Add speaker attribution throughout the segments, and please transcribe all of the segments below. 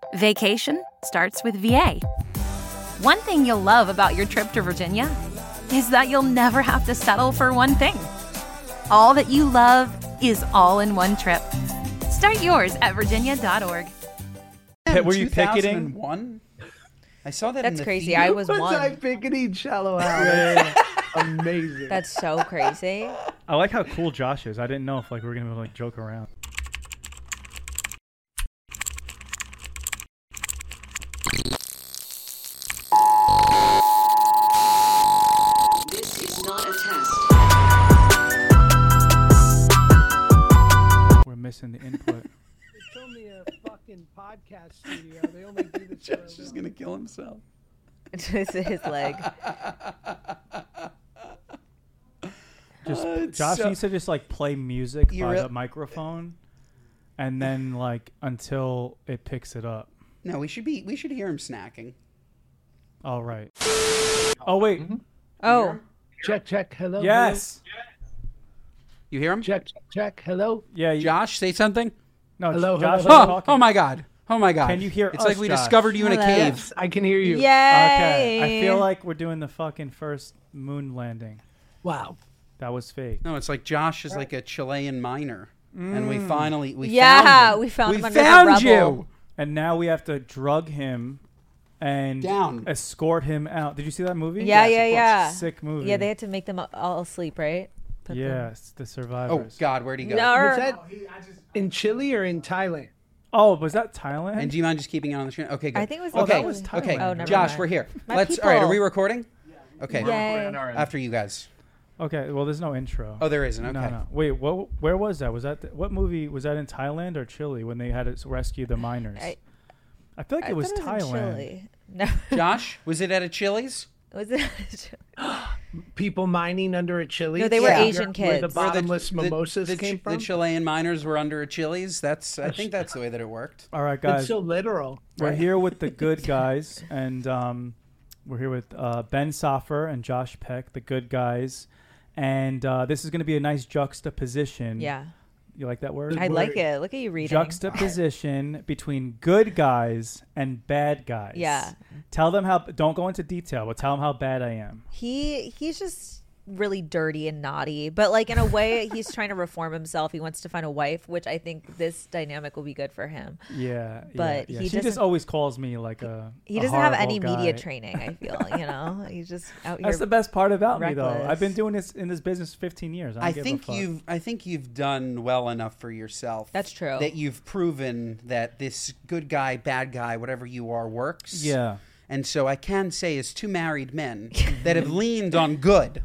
Speaker 1: Vacation starts with VA. One thing you'll love about your trip to Virginia is that you'll never have to settle for one thing. All that you love is all in one trip. Start yours at virginia.org.
Speaker 2: Were you picketing?
Speaker 3: 2001? I saw that.
Speaker 4: That's
Speaker 3: in the
Speaker 4: crazy.
Speaker 3: theater.
Speaker 4: I was
Speaker 5: Was
Speaker 4: one.
Speaker 5: I picketing Shallow Hal? Amazing.
Speaker 4: That's so crazy.
Speaker 2: I like how cool Josh is. I didn't know if we were gonna like joke around.
Speaker 6: This is not a test.
Speaker 2: We're missing the input.
Speaker 5: It's only a fucking podcast studio. They only do this for a
Speaker 3: Josh is gonna kill himself.
Speaker 4: It's his leg.
Speaker 2: Just
Speaker 3: it's
Speaker 2: Josh
Speaker 3: so-
Speaker 2: needs to just like play music
Speaker 3: You
Speaker 2: by
Speaker 3: re-
Speaker 2: the microphone, and then like until it picks it up.
Speaker 3: No, we should hear him snacking.
Speaker 2: All right. Oh wait.
Speaker 4: Oh,
Speaker 5: Check. Hello.
Speaker 2: Yes.
Speaker 3: You hear him?
Speaker 5: Hello. Check. Hello.
Speaker 2: Yeah.
Speaker 3: Josh, say something.
Speaker 2: No.
Speaker 5: Hello,
Speaker 2: Josh.
Speaker 5: hello.
Speaker 2: is
Speaker 3: Oh,
Speaker 2: talking.
Speaker 3: oh my God. Oh my God.
Speaker 2: Can you hear
Speaker 3: It's
Speaker 2: us,
Speaker 3: like we
Speaker 2: Josh?
Speaker 3: discovered you in a
Speaker 4: Hello.
Speaker 3: cave.
Speaker 5: Yes, I can hear you.
Speaker 4: yay!
Speaker 2: Okay. I feel like we're doing the fucking first moon landing.
Speaker 5: Wow.
Speaker 2: That was fake.
Speaker 3: No, it's like Josh is like a Chilean miner, and we found him.
Speaker 4: we found
Speaker 3: We
Speaker 4: him under
Speaker 3: found
Speaker 4: the
Speaker 3: you.
Speaker 4: rubble.
Speaker 2: And now we have to drug him and
Speaker 3: Down.
Speaker 2: escort him out. Did you see that movie?
Speaker 4: Yeah,
Speaker 3: Yes,
Speaker 4: yeah,
Speaker 3: of course.
Speaker 4: yeah.
Speaker 2: Sick movie.
Speaker 4: Yeah, they had to make them all asleep, right? Put them-
Speaker 2: Yes, the
Speaker 3: Oh
Speaker 2: survivors.
Speaker 3: God, where'd he go?
Speaker 4: No.
Speaker 5: Was that in Chile or in Thailand?
Speaker 2: Oh, was that Thailand?
Speaker 3: And do you mind just keeping it on the screen? Okay, good.
Speaker 4: I think it was.
Speaker 2: Oh, that
Speaker 3: Okay,
Speaker 2: was
Speaker 4: Chile.
Speaker 2: Thailand.
Speaker 3: okay.
Speaker 4: Oh, never
Speaker 3: Josh,
Speaker 4: mind.
Speaker 3: we're here.
Speaker 4: My
Speaker 3: All right, are
Speaker 4: people.
Speaker 3: we recording? Okay.
Speaker 4: Yay.
Speaker 3: After you guys.
Speaker 2: Okay, well, there's no intro.
Speaker 3: Oh, there isn't. Okay.
Speaker 2: No. Wait, where was that? Was that what movie was that in Thailand or Chile when they had to rescue the miners? I feel like
Speaker 4: I
Speaker 2: it was
Speaker 4: thought in
Speaker 2: Thailand.
Speaker 4: Chile. No,
Speaker 3: Josh, was it at a Chili's?
Speaker 4: was it?
Speaker 5: People mining under a Chile?
Speaker 4: No, they were
Speaker 3: Yeah.
Speaker 4: Asian
Speaker 5: Where the
Speaker 4: kids.
Speaker 5: bottomless mimosas came from?
Speaker 3: The Chilean miners were under a Chili's. I think that's the way that it worked.
Speaker 2: All right,
Speaker 5: That's
Speaker 2: guys,
Speaker 5: so literal.
Speaker 2: we're here with the good guys, and we're here with Ben Soffer and Josh Peck, the good guys, and this is going to be a nice juxtaposition.
Speaker 4: Yeah,
Speaker 2: You like that word?
Speaker 4: I like it. Look at you reading.
Speaker 2: Juxtaposition between good guys and bad guys.
Speaker 4: Yeah.
Speaker 2: Tell them how. Don't go into detail, but tell them how bad I am.
Speaker 4: He's just really dirty and naughty, but like in a way he's trying to reform himself. He wants to find a wife, which I think this dynamic will be good for him.
Speaker 2: Yeah,
Speaker 4: But
Speaker 2: yeah.
Speaker 4: he
Speaker 2: She just
Speaker 4: doesn't-
Speaker 2: always calls me like a.
Speaker 4: He
Speaker 2: a
Speaker 4: doesn't have
Speaker 2: horrible
Speaker 4: any media
Speaker 2: guy.
Speaker 4: training, I feel. He's just out
Speaker 2: That's
Speaker 4: here.
Speaker 2: the best part about me, though.
Speaker 4: reckless.
Speaker 2: I've been doing this in this business 15 years. I, don't give a fuck.
Speaker 3: I think you've done well enough for yourself.
Speaker 4: That's true.
Speaker 3: That you've proven that this good guy, bad guy, whatever you are, works.
Speaker 2: Yeah.
Speaker 3: And so I can say, as two married men that have leaned on good.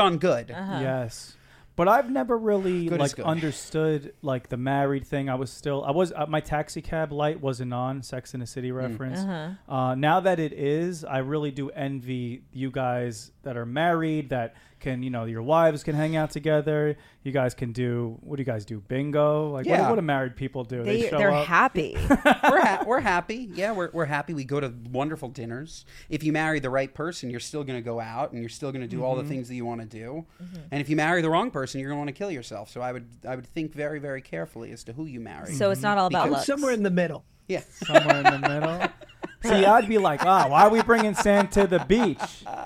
Speaker 2: Yes. But I've never really
Speaker 3: Good is good.
Speaker 2: understood like the married thing. I was my taxi cab light wasn't on. Sex in the City reference. Now that it is, I really do envy you guys that are married that can, your wives can hang out together. You guys can do, what do you guys do? Bingo? Like
Speaker 3: Yeah.
Speaker 2: what do married people do? They show
Speaker 4: They're
Speaker 2: up.
Speaker 4: happy.
Speaker 3: We're happy. Yeah, we're happy. We go to wonderful dinners. If you marry the right person, you're still going to go out and you're still going to do all the things that you want to do. And if you marry the wrong person, you're going to want to kill yourself. So I would think very, very carefully as to who you marry.
Speaker 4: So it's not all about
Speaker 3: Because-
Speaker 4: looks.
Speaker 5: Somewhere in the middle.
Speaker 3: Yeah.
Speaker 2: Somewhere in the middle. See, I'd be like, why are we bringing sand to the beach?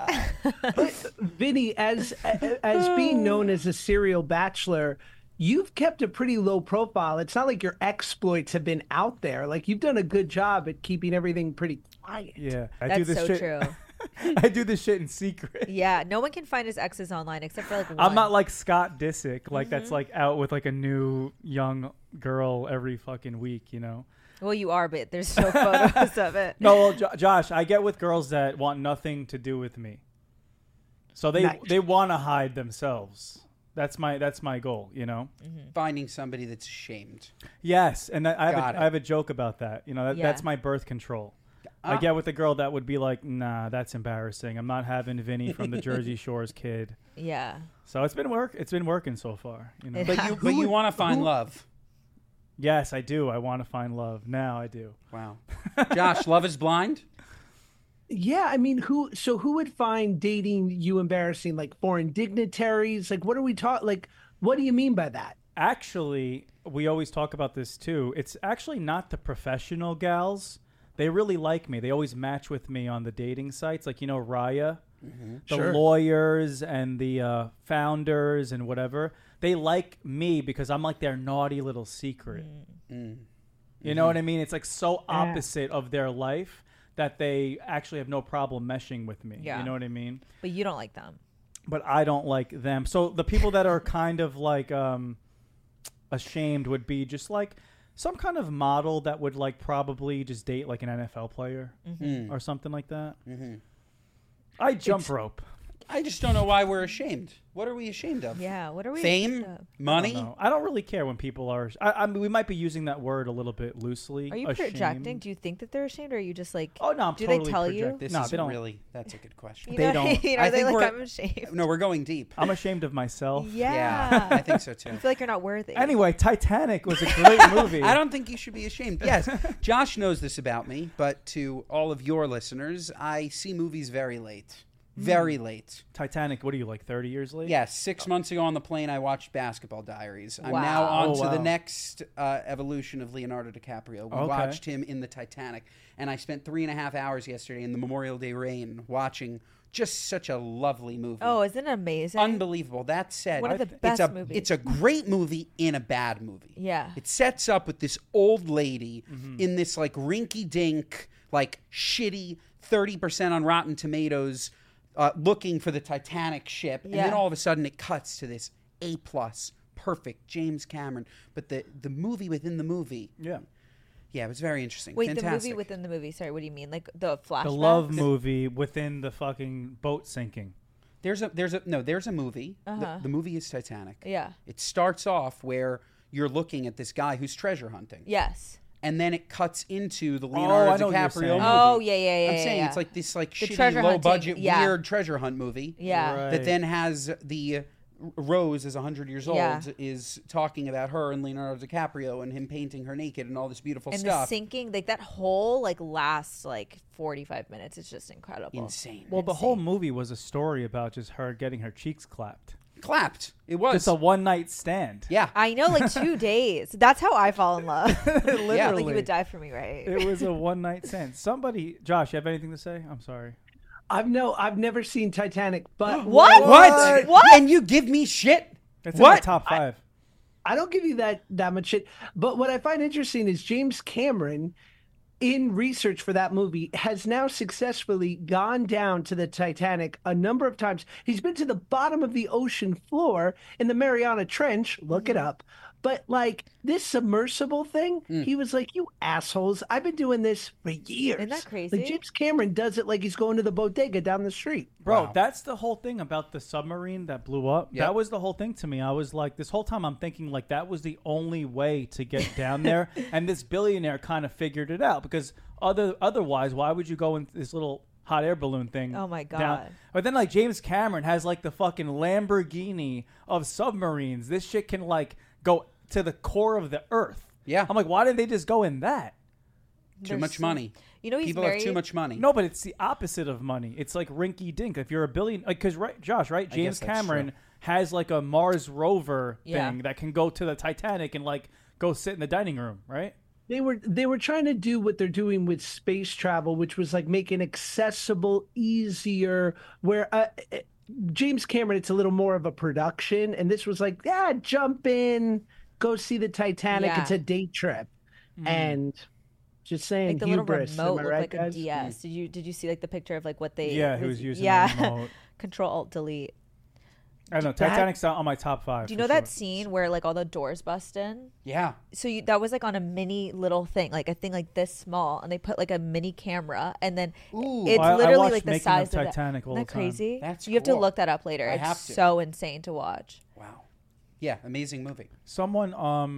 Speaker 5: Vinny, as being known as a serial bachelor, you've kept a pretty low profile. It's not like your exploits have been out there. Like you've done a good job at keeping everything pretty quiet.
Speaker 2: Yeah, I do
Speaker 4: That's
Speaker 2: this
Speaker 4: so
Speaker 2: shit.
Speaker 4: true.
Speaker 2: I do this shit in secret.
Speaker 4: Yeah, no one can find his exes online except for like one.
Speaker 2: I'm not like Scott Disick, like that's like out with like a new young girl every fucking week,
Speaker 4: Well, you are, but there's no photos of it.
Speaker 2: No, well, Josh, I get with girls that want nothing to do with me, so
Speaker 5: Nice.
Speaker 2: they want to hide themselves. That's my goal,
Speaker 3: Finding somebody that's ashamed.
Speaker 2: Yes, and I
Speaker 3: Got it.
Speaker 2: have a joke about that. That's
Speaker 4: Yeah.
Speaker 2: my birth control. I get with a girl that would be like, nah, that's embarrassing. I'm not having Vinny from the Jersey Shore's kid.
Speaker 4: Yeah.
Speaker 2: So it's been working so far.
Speaker 4: It
Speaker 3: But you want to find love.
Speaker 2: Yes, I do. I want to find love. Now I do.
Speaker 3: Wow. Josh, Love is Blind?
Speaker 5: Yeah, I mean, who would find dating you embarrassing? Like foreign dignitaries? Like, what are we talking? Like, what do you mean by that?
Speaker 2: Actually, we always talk about this too. It's actually not the professional gals they really like me. They always match with me on the dating sites, like Raya, the
Speaker 5: Sure.
Speaker 2: lawyers and the founders and whatever. They like me because I'm like their naughty little secret. You know what I mean? It's like so opposite of their life that they actually have no problem meshing with me.
Speaker 4: Yeah.
Speaker 2: You know what I mean?
Speaker 4: But you don't like them.
Speaker 2: But I don't like them. So the people that are kind of like ashamed would be just like some kind of model that would like probably just date like an NFL player or something like that. I jump rope.
Speaker 3: I just don't know why we're ashamed. What are we ashamed of?
Speaker 4: Yeah. What are we?
Speaker 3: Fame? Money?
Speaker 2: No, I don't really care when people are. I mean, we might be using that word a little bit loosely.
Speaker 4: Are you
Speaker 2: ashamed.
Speaker 4: projecting? Do you think that they're ashamed, or are you just like?
Speaker 2: Oh no, I'm
Speaker 4: do
Speaker 2: totally
Speaker 4: they tell
Speaker 2: projecting.
Speaker 4: you?
Speaker 3: This
Speaker 2: No,
Speaker 3: is
Speaker 2: they don't.
Speaker 3: really, that's a good question.
Speaker 2: They don't.
Speaker 4: You know,
Speaker 3: I
Speaker 4: are they
Speaker 3: think
Speaker 4: like,
Speaker 3: we're-
Speaker 4: I'm ashamed.
Speaker 3: No, we're going deep.
Speaker 2: I'm ashamed of myself.
Speaker 4: Yeah.
Speaker 3: I think so too.
Speaker 4: I feel like you're not worthy.
Speaker 2: Anyway, Titanic was a great movie.
Speaker 3: I don't think you should be ashamed. Yes, Josh knows this about me, but to all of your listeners, I see movies very late. Very late.
Speaker 2: Titanic. What are you like? 30 years late?
Speaker 3: Yes, 6 months ago on the plane, I watched Basketball Diaries. I'm
Speaker 4: Wow.
Speaker 3: now on
Speaker 2: Oh,
Speaker 3: to
Speaker 2: wow.
Speaker 3: the next evolution of Leonardo DiCaprio. We
Speaker 2: Okay.
Speaker 3: watched him in the Titanic, and I spent 3.5 hours yesterday in the Memorial Day rain watching just such a lovely movie.
Speaker 4: Oh, isn't it amazing?
Speaker 3: Unbelievable. That said,
Speaker 4: One of the
Speaker 3: it's
Speaker 4: best movies.
Speaker 3: It's a great movie in a bad movie.
Speaker 4: Yeah.
Speaker 3: It sets up with this old lady in this like rinky-dink, like shitty 30% on Rotten Tomatoes, looking for the Titanic ship, and then
Speaker 4: Yeah.
Speaker 3: all of a sudden it cuts to this A+, perfect James Cameron. But the movie within the movie,
Speaker 2: Yeah.
Speaker 3: yeah, it was very interesting.
Speaker 4: Wait,
Speaker 3: Fantastic.
Speaker 4: the movie within the movie. Sorry, what do you mean? Like the flashbacks?
Speaker 2: The love movie within the fucking boat sinking.
Speaker 3: There's a movie. The movie is Titanic.
Speaker 4: Yeah.
Speaker 3: It starts off where you're looking at this guy who's treasure hunting.
Speaker 4: Yes.
Speaker 3: And then it cuts into the
Speaker 2: I
Speaker 3: Leonardo
Speaker 2: know what you're
Speaker 3: DiCaprio
Speaker 2: saying.
Speaker 3: movie.
Speaker 4: Oh, yeah.
Speaker 3: I'm saying
Speaker 4: yeah.
Speaker 3: it's like this like
Speaker 4: The
Speaker 3: shitty
Speaker 4: treasure
Speaker 3: low
Speaker 4: hunting,
Speaker 3: budget
Speaker 4: yeah.
Speaker 3: weird treasure hunt movie.
Speaker 4: Yeah.
Speaker 2: Right.
Speaker 3: That then has the Rose is 100 years old
Speaker 4: Yeah.
Speaker 3: is talking about her and Leonardo DiCaprio and him painting her naked and all this beautiful
Speaker 4: And the
Speaker 3: stuff.
Speaker 4: sinking, like that whole like last like 45 minutes is just incredible.
Speaker 3: Insane.
Speaker 2: Well, the whole movie was a story about just her getting her cheeks clapped.
Speaker 3: Clapped. It was.
Speaker 2: Just a one night stand.
Speaker 3: yeah.
Speaker 4: I know, like 2 days. That's how I fall in love.
Speaker 2: Literally.
Speaker 4: Like you would die for me, right?
Speaker 2: It was a one night stand. Somebody, Josh, you have anything to say? I'm sorry.
Speaker 5: I've never seen Titanic, but
Speaker 4: What?
Speaker 3: What?
Speaker 4: What?
Speaker 3: And you give me shit?
Speaker 2: It's in my
Speaker 3: What?
Speaker 2: top 5.
Speaker 5: I don't give you that much shit. But what I find interesting is James Cameron, in research for that movie, has now successfully gone down to the Titanic a number of times. He's been to the bottom of the ocean floor in the Mariana Trench. Look it up. But like this submersible thing, he was like, "You assholes! I've been doing this for years."
Speaker 4: Isn't that crazy?
Speaker 5: Like James Cameron does it like he's going to the bodega down the street.
Speaker 2: Bro,
Speaker 3: Wow.
Speaker 2: that's the whole thing about the submarine that blew up.
Speaker 3: Yep.
Speaker 2: That was the whole thing to me. I was like, this whole time I'm thinking like that was the only way to get down there. And this billionaire kind of figured it out because otherwise, why would you go in this little hot air balloon thing?
Speaker 4: Oh my
Speaker 2: down?
Speaker 4: God.
Speaker 2: But then like James Cameron has like the fucking Lamborghini of submarines. This shit can like go to the core of the earth.
Speaker 3: Yeah.
Speaker 2: I'm like, why didn't they just go in that?
Speaker 3: Too much money.
Speaker 4: You know, he's
Speaker 3: People
Speaker 4: married.
Speaker 3: have too much money.
Speaker 2: No, but it's the opposite of money. It's like rinky dink. If you're a billion, because right, Josh, right? James
Speaker 3: that's
Speaker 2: Cameron
Speaker 3: true.
Speaker 2: has like a Mars rover
Speaker 4: Yeah.
Speaker 2: thing that can go to the Titanic and like go sit in the dining room, right?
Speaker 5: They were trying to do what they're doing with space travel, which was like make it accessible, easier. Where James Cameron, it's a little more of a production, and this was like, yeah, jump in, go see the Titanic.
Speaker 4: Yeah.
Speaker 5: It's a day trip, and just saying,
Speaker 4: Like the little
Speaker 5: hubris.
Speaker 4: remote
Speaker 5: Am I
Speaker 4: looked
Speaker 5: right,
Speaker 4: like a
Speaker 5: guys?
Speaker 4: DS. Did you see like the picture of like what they?
Speaker 2: Yeah, he was using
Speaker 4: yeah.
Speaker 2: the remote.
Speaker 4: Control Alt Delete.
Speaker 2: I don't know. Titanic's on my top 5.
Speaker 4: Do you know that scene where like all the doors bust in?
Speaker 3: Yeah.
Speaker 4: So that was like on a mini little thing, like a thing like this small, and they put like a mini camera, and then it's
Speaker 2: I
Speaker 4: literally
Speaker 2: watched
Speaker 4: like the
Speaker 2: Making
Speaker 4: size
Speaker 2: of
Speaker 4: of
Speaker 2: Titanic all
Speaker 4: Isn't that
Speaker 2: the time.
Speaker 4: crazy?
Speaker 3: That's
Speaker 4: you have to
Speaker 3: cool.
Speaker 4: look that up later.
Speaker 3: I
Speaker 4: It's
Speaker 3: have to.
Speaker 4: so insane to watch.
Speaker 3: Wow. Yeah, amazing movie.
Speaker 2: Someone,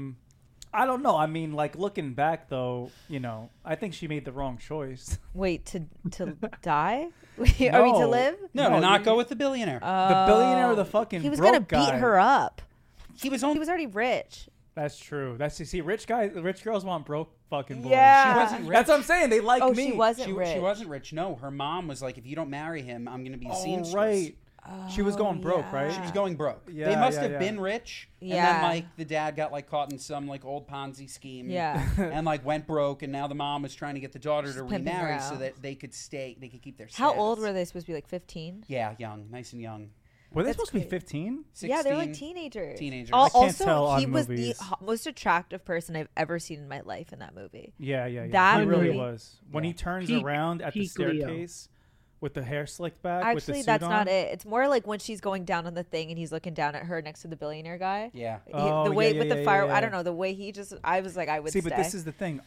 Speaker 2: I don't know. I mean, like looking back though, you know, I think she made the wrong choice.
Speaker 4: Wait, to die? Are we to
Speaker 2: No.
Speaker 4: live?
Speaker 3: No,
Speaker 2: No,
Speaker 3: to not
Speaker 2: you-
Speaker 3: go with the billionaire.
Speaker 2: The billionaire or the fucking
Speaker 4: He was
Speaker 2: broke
Speaker 4: gonna beat
Speaker 2: guy.
Speaker 4: her up.
Speaker 3: he was
Speaker 4: He
Speaker 3: only
Speaker 4: was already rich.
Speaker 2: That's true. That's you see, rich girls want broke fucking boys.
Speaker 4: Yeah.
Speaker 3: She wasn't rich.
Speaker 2: That's what I'm saying. They like
Speaker 4: Oh,
Speaker 2: me.
Speaker 4: she wasn't
Speaker 3: She
Speaker 4: rich.
Speaker 3: wasn't rich. No, her mom was like, if you don't marry him, I'm going to be a
Speaker 2: Oh,
Speaker 3: seamstress.
Speaker 2: right. She was going broke, right?
Speaker 3: She was going broke.
Speaker 2: Yeah,
Speaker 3: they must
Speaker 2: yeah,
Speaker 3: have
Speaker 2: yeah.
Speaker 3: been rich, and
Speaker 4: Yeah.
Speaker 3: then like the dad got like caught in some like old Ponzi scheme,
Speaker 4: Yeah.
Speaker 3: and like went broke, and now the mom was trying to get the daughter to
Speaker 4: pimping her
Speaker 3: remarry so
Speaker 4: out.
Speaker 3: that they could keep their.
Speaker 4: How
Speaker 3: status.
Speaker 4: old were they supposed to be? Like 15?
Speaker 3: Yeah, young, nice and young.
Speaker 2: Were they
Speaker 4: That's
Speaker 2: supposed to be
Speaker 4: great.
Speaker 2: 15?
Speaker 3: 16,
Speaker 4: Yeah, they're like teenagers.
Speaker 3: Teenagers.
Speaker 2: I can't
Speaker 4: Also,
Speaker 2: tell
Speaker 4: he
Speaker 2: on
Speaker 4: was
Speaker 2: movies.
Speaker 4: the most attractive person I've ever seen in my life in that movie.
Speaker 2: Yeah, yeah, yeah.
Speaker 4: That
Speaker 2: he really
Speaker 4: movie-
Speaker 2: was. When
Speaker 3: Yeah.
Speaker 2: he turns
Speaker 5: Peak-
Speaker 2: around at the
Speaker 5: peak Leo.
Speaker 2: staircase with the hair slicked back, with the
Speaker 4: Actually,
Speaker 2: suit
Speaker 4: that's
Speaker 2: on.
Speaker 4: not it. It's more like when she's going down on the thing and he's looking down at her next to the billionaire guy.
Speaker 3: Yeah.
Speaker 2: Oh,
Speaker 4: The way
Speaker 2: yeah,
Speaker 4: with
Speaker 2: yeah,
Speaker 4: the
Speaker 2: yeah,
Speaker 4: fire,
Speaker 2: yeah.
Speaker 4: I don't know, the way he just, I was like, I would
Speaker 2: See,
Speaker 4: stay.
Speaker 2: but this is the thing.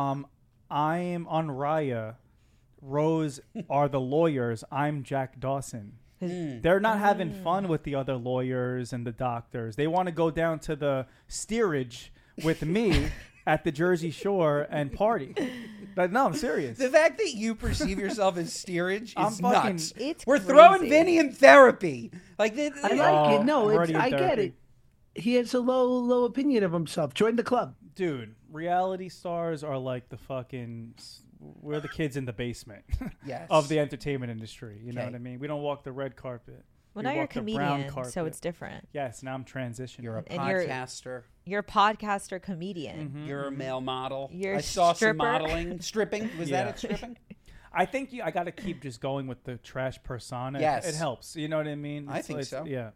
Speaker 2: I'm on Raya. Rose are the lawyers. I'm Jack Dawson. They're not having fun with the other lawyers and the doctors. They want to go down to the steerage with me at the Jersey Shore and party. But no, I'm serious.
Speaker 3: The fact that you perceive yourself as steerage
Speaker 2: I'm
Speaker 3: is
Speaker 2: fucking-
Speaker 3: nuts.
Speaker 4: It's
Speaker 3: We're
Speaker 4: crazy.
Speaker 3: throwing Vinny in therapy. Like,
Speaker 5: I
Speaker 2: Oh,
Speaker 5: like it. No,
Speaker 2: I'm already in
Speaker 5: I get
Speaker 2: therapy.
Speaker 5: it. He has a low opinion of himself. Join the club.
Speaker 2: Dude, reality stars are like the fucking. We're the kids in the basement
Speaker 3: Yes.
Speaker 2: of the entertainment industry. You know
Speaker 3: Okay.
Speaker 2: what I mean? We don't walk the red carpet.
Speaker 4: Well,
Speaker 2: We
Speaker 4: now you're a
Speaker 2: walk the brown
Speaker 4: comedian, so
Speaker 2: carpet.
Speaker 4: it's different.
Speaker 2: Yes, now I'm transitioning.
Speaker 3: You're a
Speaker 4: And you're-
Speaker 3: podcaster.
Speaker 4: You're a podcaster comedian.
Speaker 2: Mm-hmm.
Speaker 3: You're a male model.
Speaker 4: You're
Speaker 3: I saw
Speaker 4: stripper.
Speaker 3: some modeling. Stripping. Was
Speaker 2: Yeah.
Speaker 3: that it, stripping?
Speaker 2: I think I got to keep just going with the trash persona.
Speaker 3: Yes.
Speaker 2: It helps. You know what I mean?
Speaker 3: I think so.
Speaker 2: Yeah.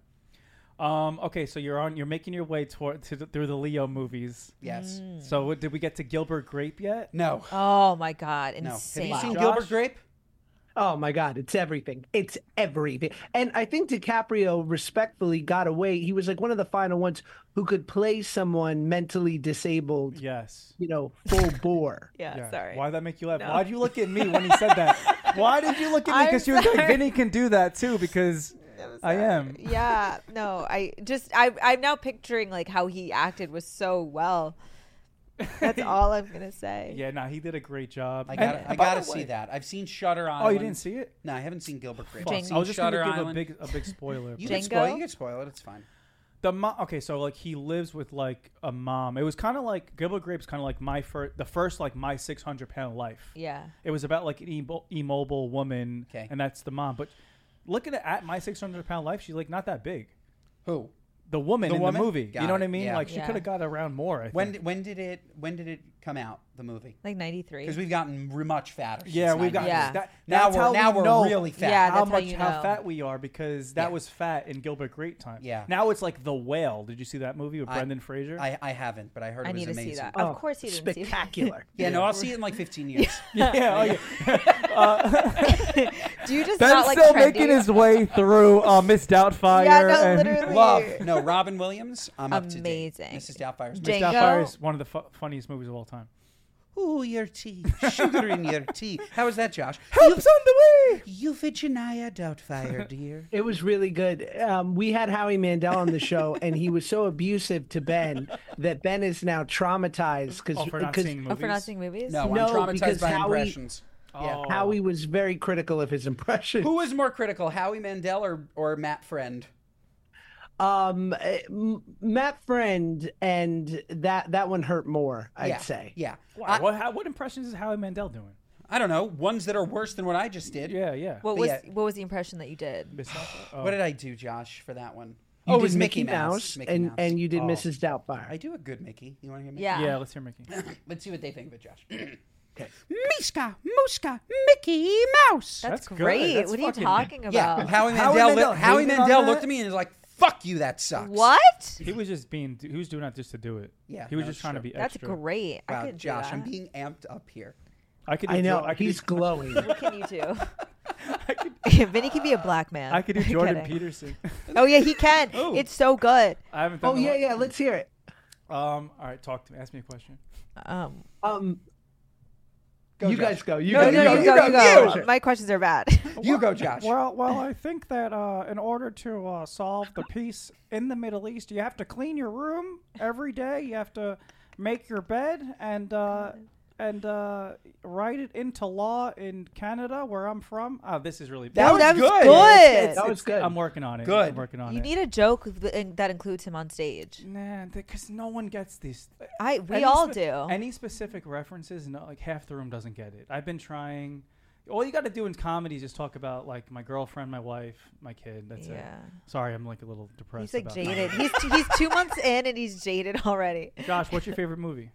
Speaker 2: Okay, so you're making your way through the Leo movies.
Speaker 3: Yes.
Speaker 2: So did we get to Gilbert Grape yet?
Speaker 3: No.
Speaker 4: Oh my God,
Speaker 3: No. Have
Speaker 4: insane.
Speaker 3: you seen
Speaker 2: Josh?
Speaker 3: Gilbert Grape?
Speaker 5: Oh my God, it's everything. It's everything. And I think DiCaprio respectfully got away. He was like one of the final ones who could play someone mentally disabled,
Speaker 2: Yes.
Speaker 5: full bore.
Speaker 4: Yeah,
Speaker 2: Yeah.
Speaker 4: sorry.
Speaker 2: Why did that make you laugh?
Speaker 4: No.
Speaker 2: Why'd you look at me when he said that? Why did you look at me?
Speaker 4: I'm
Speaker 2: Because you were like,
Speaker 4: sorry.
Speaker 2: Vinny can do that too. Because I am.
Speaker 4: Yeah, no, I'm now picturing like how he acted was so well. That's all I'm gonna say.
Speaker 2: Yeah, no, he did a great job.
Speaker 3: I
Speaker 2: And
Speaker 3: gotta
Speaker 2: by the
Speaker 3: see
Speaker 2: way-
Speaker 3: that. I've seen Shutter Island.
Speaker 2: Oh, you didn't see it?
Speaker 3: No, I haven't seen Gilbert Grape.
Speaker 2: Fuck.
Speaker 3: I've
Speaker 2: I
Speaker 3: seen
Speaker 2: was just
Speaker 3: Shutter
Speaker 2: gonna give
Speaker 3: Island.
Speaker 2: a big spoiler.
Speaker 3: You
Speaker 2: but-
Speaker 3: can spoil.
Speaker 4: Django?
Speaker 3: You can spoil it. It's fine.
Speaker 2: Okay, so like he lives with like a mom. It was kind of like Gilbert Grape's kind of like the first like My 600-Pound Life.
Speaker 4: Yeah.
Speaker 2: It was about like an immobile woman,
Speaker 3: Okay.
Speaker 2: and that's the mom. But looking at My 600-Pound Life, she's like not that big.
Speaker 3: Who?
Speaker 2: The woman
Speaker 3: The
Speaker 2: in
Speaker 3: woman?
Speaker 2: the movie,
Speaker 3: Got
Speaker 2: you know what
Speaker 3: it,
Speaker 2: I mean?
Speaker 3: yeah.
Speaker 2: Like she
Speaker 4: Yeah.
Speaker 2: could have got around more. I think.
Speaker 3: When did it come out? The movie?
Speaker 4: Like 93.
Speaker 3: Because we've gotten much fatter.
Speaker 2: Yeah,
Speaker 3: since
Speaker 2: we've got
Speaker 3: 90s.
Speaker 4: Yeah.
Speaker 2: that.
Speaker 3: Now
Speaker 2: That's how
Speaker 3: we're
Speaker 2: we know
Speaker 3: really fat.
Speaker 4: Yeah,
Speaker 2: how
Speaker 4: that's how
Speaker 2: much
Speaker 4: you
Speaker 2: how
Speaker 4: know.
Speaker 2: fat we are because that
Speaker 3: Yeah.
Speaker 2: was fat in Gilbert Grape time.
Speaker 3: Yeah.
Speaker 2: Now it's like The Whale. Did you see that movie with
Speaker 3: I-
Speaker 2: Brendan Fraser?
Speaker 3: I haven't, but I heard
Speaker 4: I
Speaker 3: it was
Speaker 4: need to
Speaker 3: amazing.
Speaker 4: see that.
Speaker 5: Oh,
Speaker 4: Of course he didn't see that.
Speaker 5: spectacular.
Speaker 3: Yeah, no, I'll see it in like 15 years.
Speaker 2: yeah. Oh, yeah.
Speaker 4: Do you just
Speaker 2: Ben's
Speaker 4: not like
Speaker 2: still
Speaker 4: trendy?
Speaker 2: making his way through Miss Doubtfire.
Speaker 4: Yeah, no,
Speaker 2: and
Speaker 4: literally.
Speaker 3: Love. No, Robin Williams. I'm up to date.
Speaker 4: Amazing.
Speaker 3: Mrs. Doubtfire's
Speaker 2: Miss
Speaker 4: Django?
Speaker 2: Doubtfire is one of the funniest movies of all time.
Speaker 3: Ooh, your tea. Sugar in your tea. How was that, Josh?
Speaker 2: Help's on the way.
Speaker 3: You Virginia Doubtfire, dear.
Speaker 5: It was really good. We had Howie Mandel on the show, and he was so abusive to Ben that Ben is now traumatized
Speaker 2: Oh, for not seeing movies.
Speaker 4: Oh, for not seeing movies?
Speaker 3: No, I'm
Speaker 5: No,
Speaker 3: traumatized
Speaker 5: because
Speaker 3: by
Speaker 5: Howie-
Speaker 3: impressions. Yeah.
Speaker 2: Oh.
Speaker 5: Howie was very critical of his impression.
Speaker 3: Who was more critical, Howie Mandel or Matt Friend?
Speaker 5: Matt Friend, and that one hurt more, I'd
Speaker 3: yeah.
Speaker 5: say.
Speaker 3: Yeah.
Speaker 2: Wow, what impressions is Howie Mandel doing?
Speaker 3: I don't know. Ones that are worse than what I just did.
Speaker 2: Yeah, yeah.
Speaker 4: What
Speaker 3: But
Speaker 4: was
Speaker 3: yeah.
Speaker 4: what was the impression that you did?
Speaker 2: Miss Doubtfire? Oh.
Speaker 3: What did I do, Josh, for that one?
Speaker 5: You
Speaker 3: it
Speaker 5: did
Speaker 3: was
Speaker 5: Mickey
Speaker 3: Mouse.
Speaker 5: Mouse,
Speaker 3: Mickey
Speaker 5: and
Speaker 3: Mouse.
Speaker 5: and you did
Speaker 2: Oh.
Speaker 5: Mrs. Doubtfire.
Speaker 3: I do a good Mickey. You want to hear Mickey?
Speaker 4: Yeah.
Speaker 2: Yeah, let's hear Mickey.
Speaker 3: Let's see what they think of it, Josh.
Speaker 5: Okay.
Speaker 3: Miska, Muska, Mickey Mouse.
Speaker 4: That's,
Speaker 2: That's good.
Speaker 4: great.
Speaker 2: That's
Speaker 4: what are you
Speaker 2: fucking-
Speaker 4: talking
Speaker 3: Yeah,
Speaker 4: about?
Speaker 3: Howie
Speaker 2: Howie
Speaker 3: Mandel.
Speaker 2: Mandel
Speaker 3: Howie
Speaker 2: hated
Speaker 3: Mandel
Speaker 2: on
Speaker 3: looked
Speaker 2: that?
Speaker 3: at me and was like, "Fuck you, that sucks."
Speaker 4: What?
Speaker 2: He was just he was doing that just to do it.
Speaker 3: Yeah,
Speaker 2: He was
Speaker 3: no,
Speaker 2: just
Speaker 3: it's
Speaker 2: trying to
Speaker 3: true.
Speaker 2: be
Speaker 4: That's
Speaker 2: extra.
Speaker 4: great. I
Speaker 3: Wow,
Speaker 4: could do
Speaker 3: Josh,
Speaker 4: that.
Speaker 3: I'm being amped up here.
Speaker 2: I could do
Speaker 5: I know
Speaker 2: I could
Speaker 5: he's
Speaker 2: do,
Speaker 5: glowing.
Speaker 4: What can you do?
Speaker 2: I could,
Speaker 4: Vinny can be a black man.
Speaker 2: I could do
Speaker 4: I'm
Speaker 2: Jordan
Speaker 4: kidding.
Speaker 2: Peterson.
Speaker 4: Oh yeah, he can.
Speaker 2: Ooh.
Speaker 4: It's so good.
Speaker 2: I haven't done
Speaker 5: Oh
Speaker 2: the
Speaker 5: yeah,
Speaker 2: one.
Speaker 5: yeah. Let's hear it.
Speaker 2: All right, talk to me. Ask me a question.
Speaker 3: Go,
Speaker 5: You
Speaker 3: Josh.
Speaker 5: guys go. You
Speaker 4: No,
Speaker 5: go.
Speaker 4: no,
Speaker 5: you
Speaker 4: you
Speaker 5: go.
Speaker 4: go.
Speaker 5: You.
Speaker 4: My questions are bad.
Speaker 3: You go, Josh.
Speaker 2: Well, I think that in order to solve the peace in the Middle East, you have to clean your room every day. You have to make your bed and write it into law in Canada, where I'm from. Oh, this is really
Speaker 3: That
Speaker 4: Oh,
Speaker 3: was
Speaker 4: that was
Speaker 3: good.
Speaker 4: good.
Speaker 5: That was good.
Speaker 2: I'm working on it.
Speaker 3: Good.
Speaker 2: I'm working on
Speaker 4: You
Speaker 2: it.
Speaker 4: need a joke that includes him on stage.
Speaker 2: Nah, because no one gets these.
Speaker 4: We
Speaker 2: Any
Speaker 4: all
Speaker 2: spe-
Speaker 4: do.
Speaker 2: Any specific references? No, like half the room doesn't get it. I've been trying. All you got to do in comedy is just talk about like my girlfriend, my wife, my kid. That's it. Sorry, I'm like a little depressed.
Speaker 4: He's like
Speaker 2: about
Speaker 4: jaded. He's 2 months in and he's jaded already.
Speaker 2: Josh, what's your favorite movie?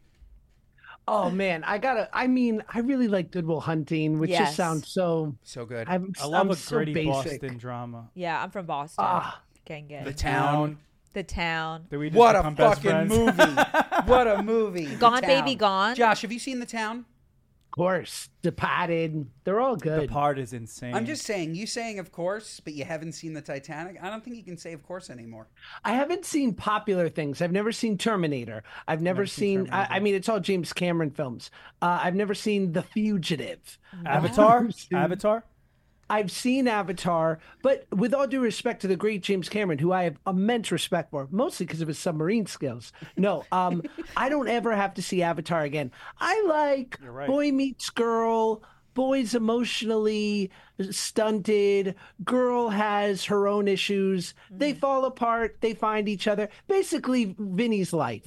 Speaker 5: Oh man, I mean, I really like Good Will Hunting, which just sounds so
Speaker 3: good.
Speaker 2: I love
Speaker 5: I'm
Speaker 2: a
Speaker 5: so
Speaker 2: gritty
Speaker 5: basic.
Speaker 2: Boston drama.
Speaker 4: Yeah, I'm from Boston. Can't get
Speaker 3: The Town.
Speaker 4: The Town.
Speaker 2: Did we just
Speaker 3: What a
Speaker 2: become best
Speaker 3: fucking
Speaker 2: friends?
Speaker 3: movie! What a movie! The
Speaker 4: Gone,
Speaker 3: Town.
Speaker 4: Baby, Gone.
Speaker 3: Josh, have you seen The Town?
Speaker 5: Of course, Departed. They're all good.
Speaker 2: The part is insane.
Speaker 3: I'm just saying, you saying of course, but you haven't seen the Titanic. I don't think you can say of course anymore.
Speaker 5: I haven't seen popular things. I've never seen Terminator. I've never seen. I mean, it's all James Cameron films. I've never seen The Fugitive.
Speaker 2: Avatar. Avatar.
Speaker 5: I've seen Avatar, but with all due respect to the great James Cameron, who I have immense respect for, mostly because of his submarine skills. No, I don't ever have to see Avatar again. I like Boy Meets Girl. Boy's emotionally stunted. Girl has her own issues. They fall apart. They find each other. Basically, Vinny's life.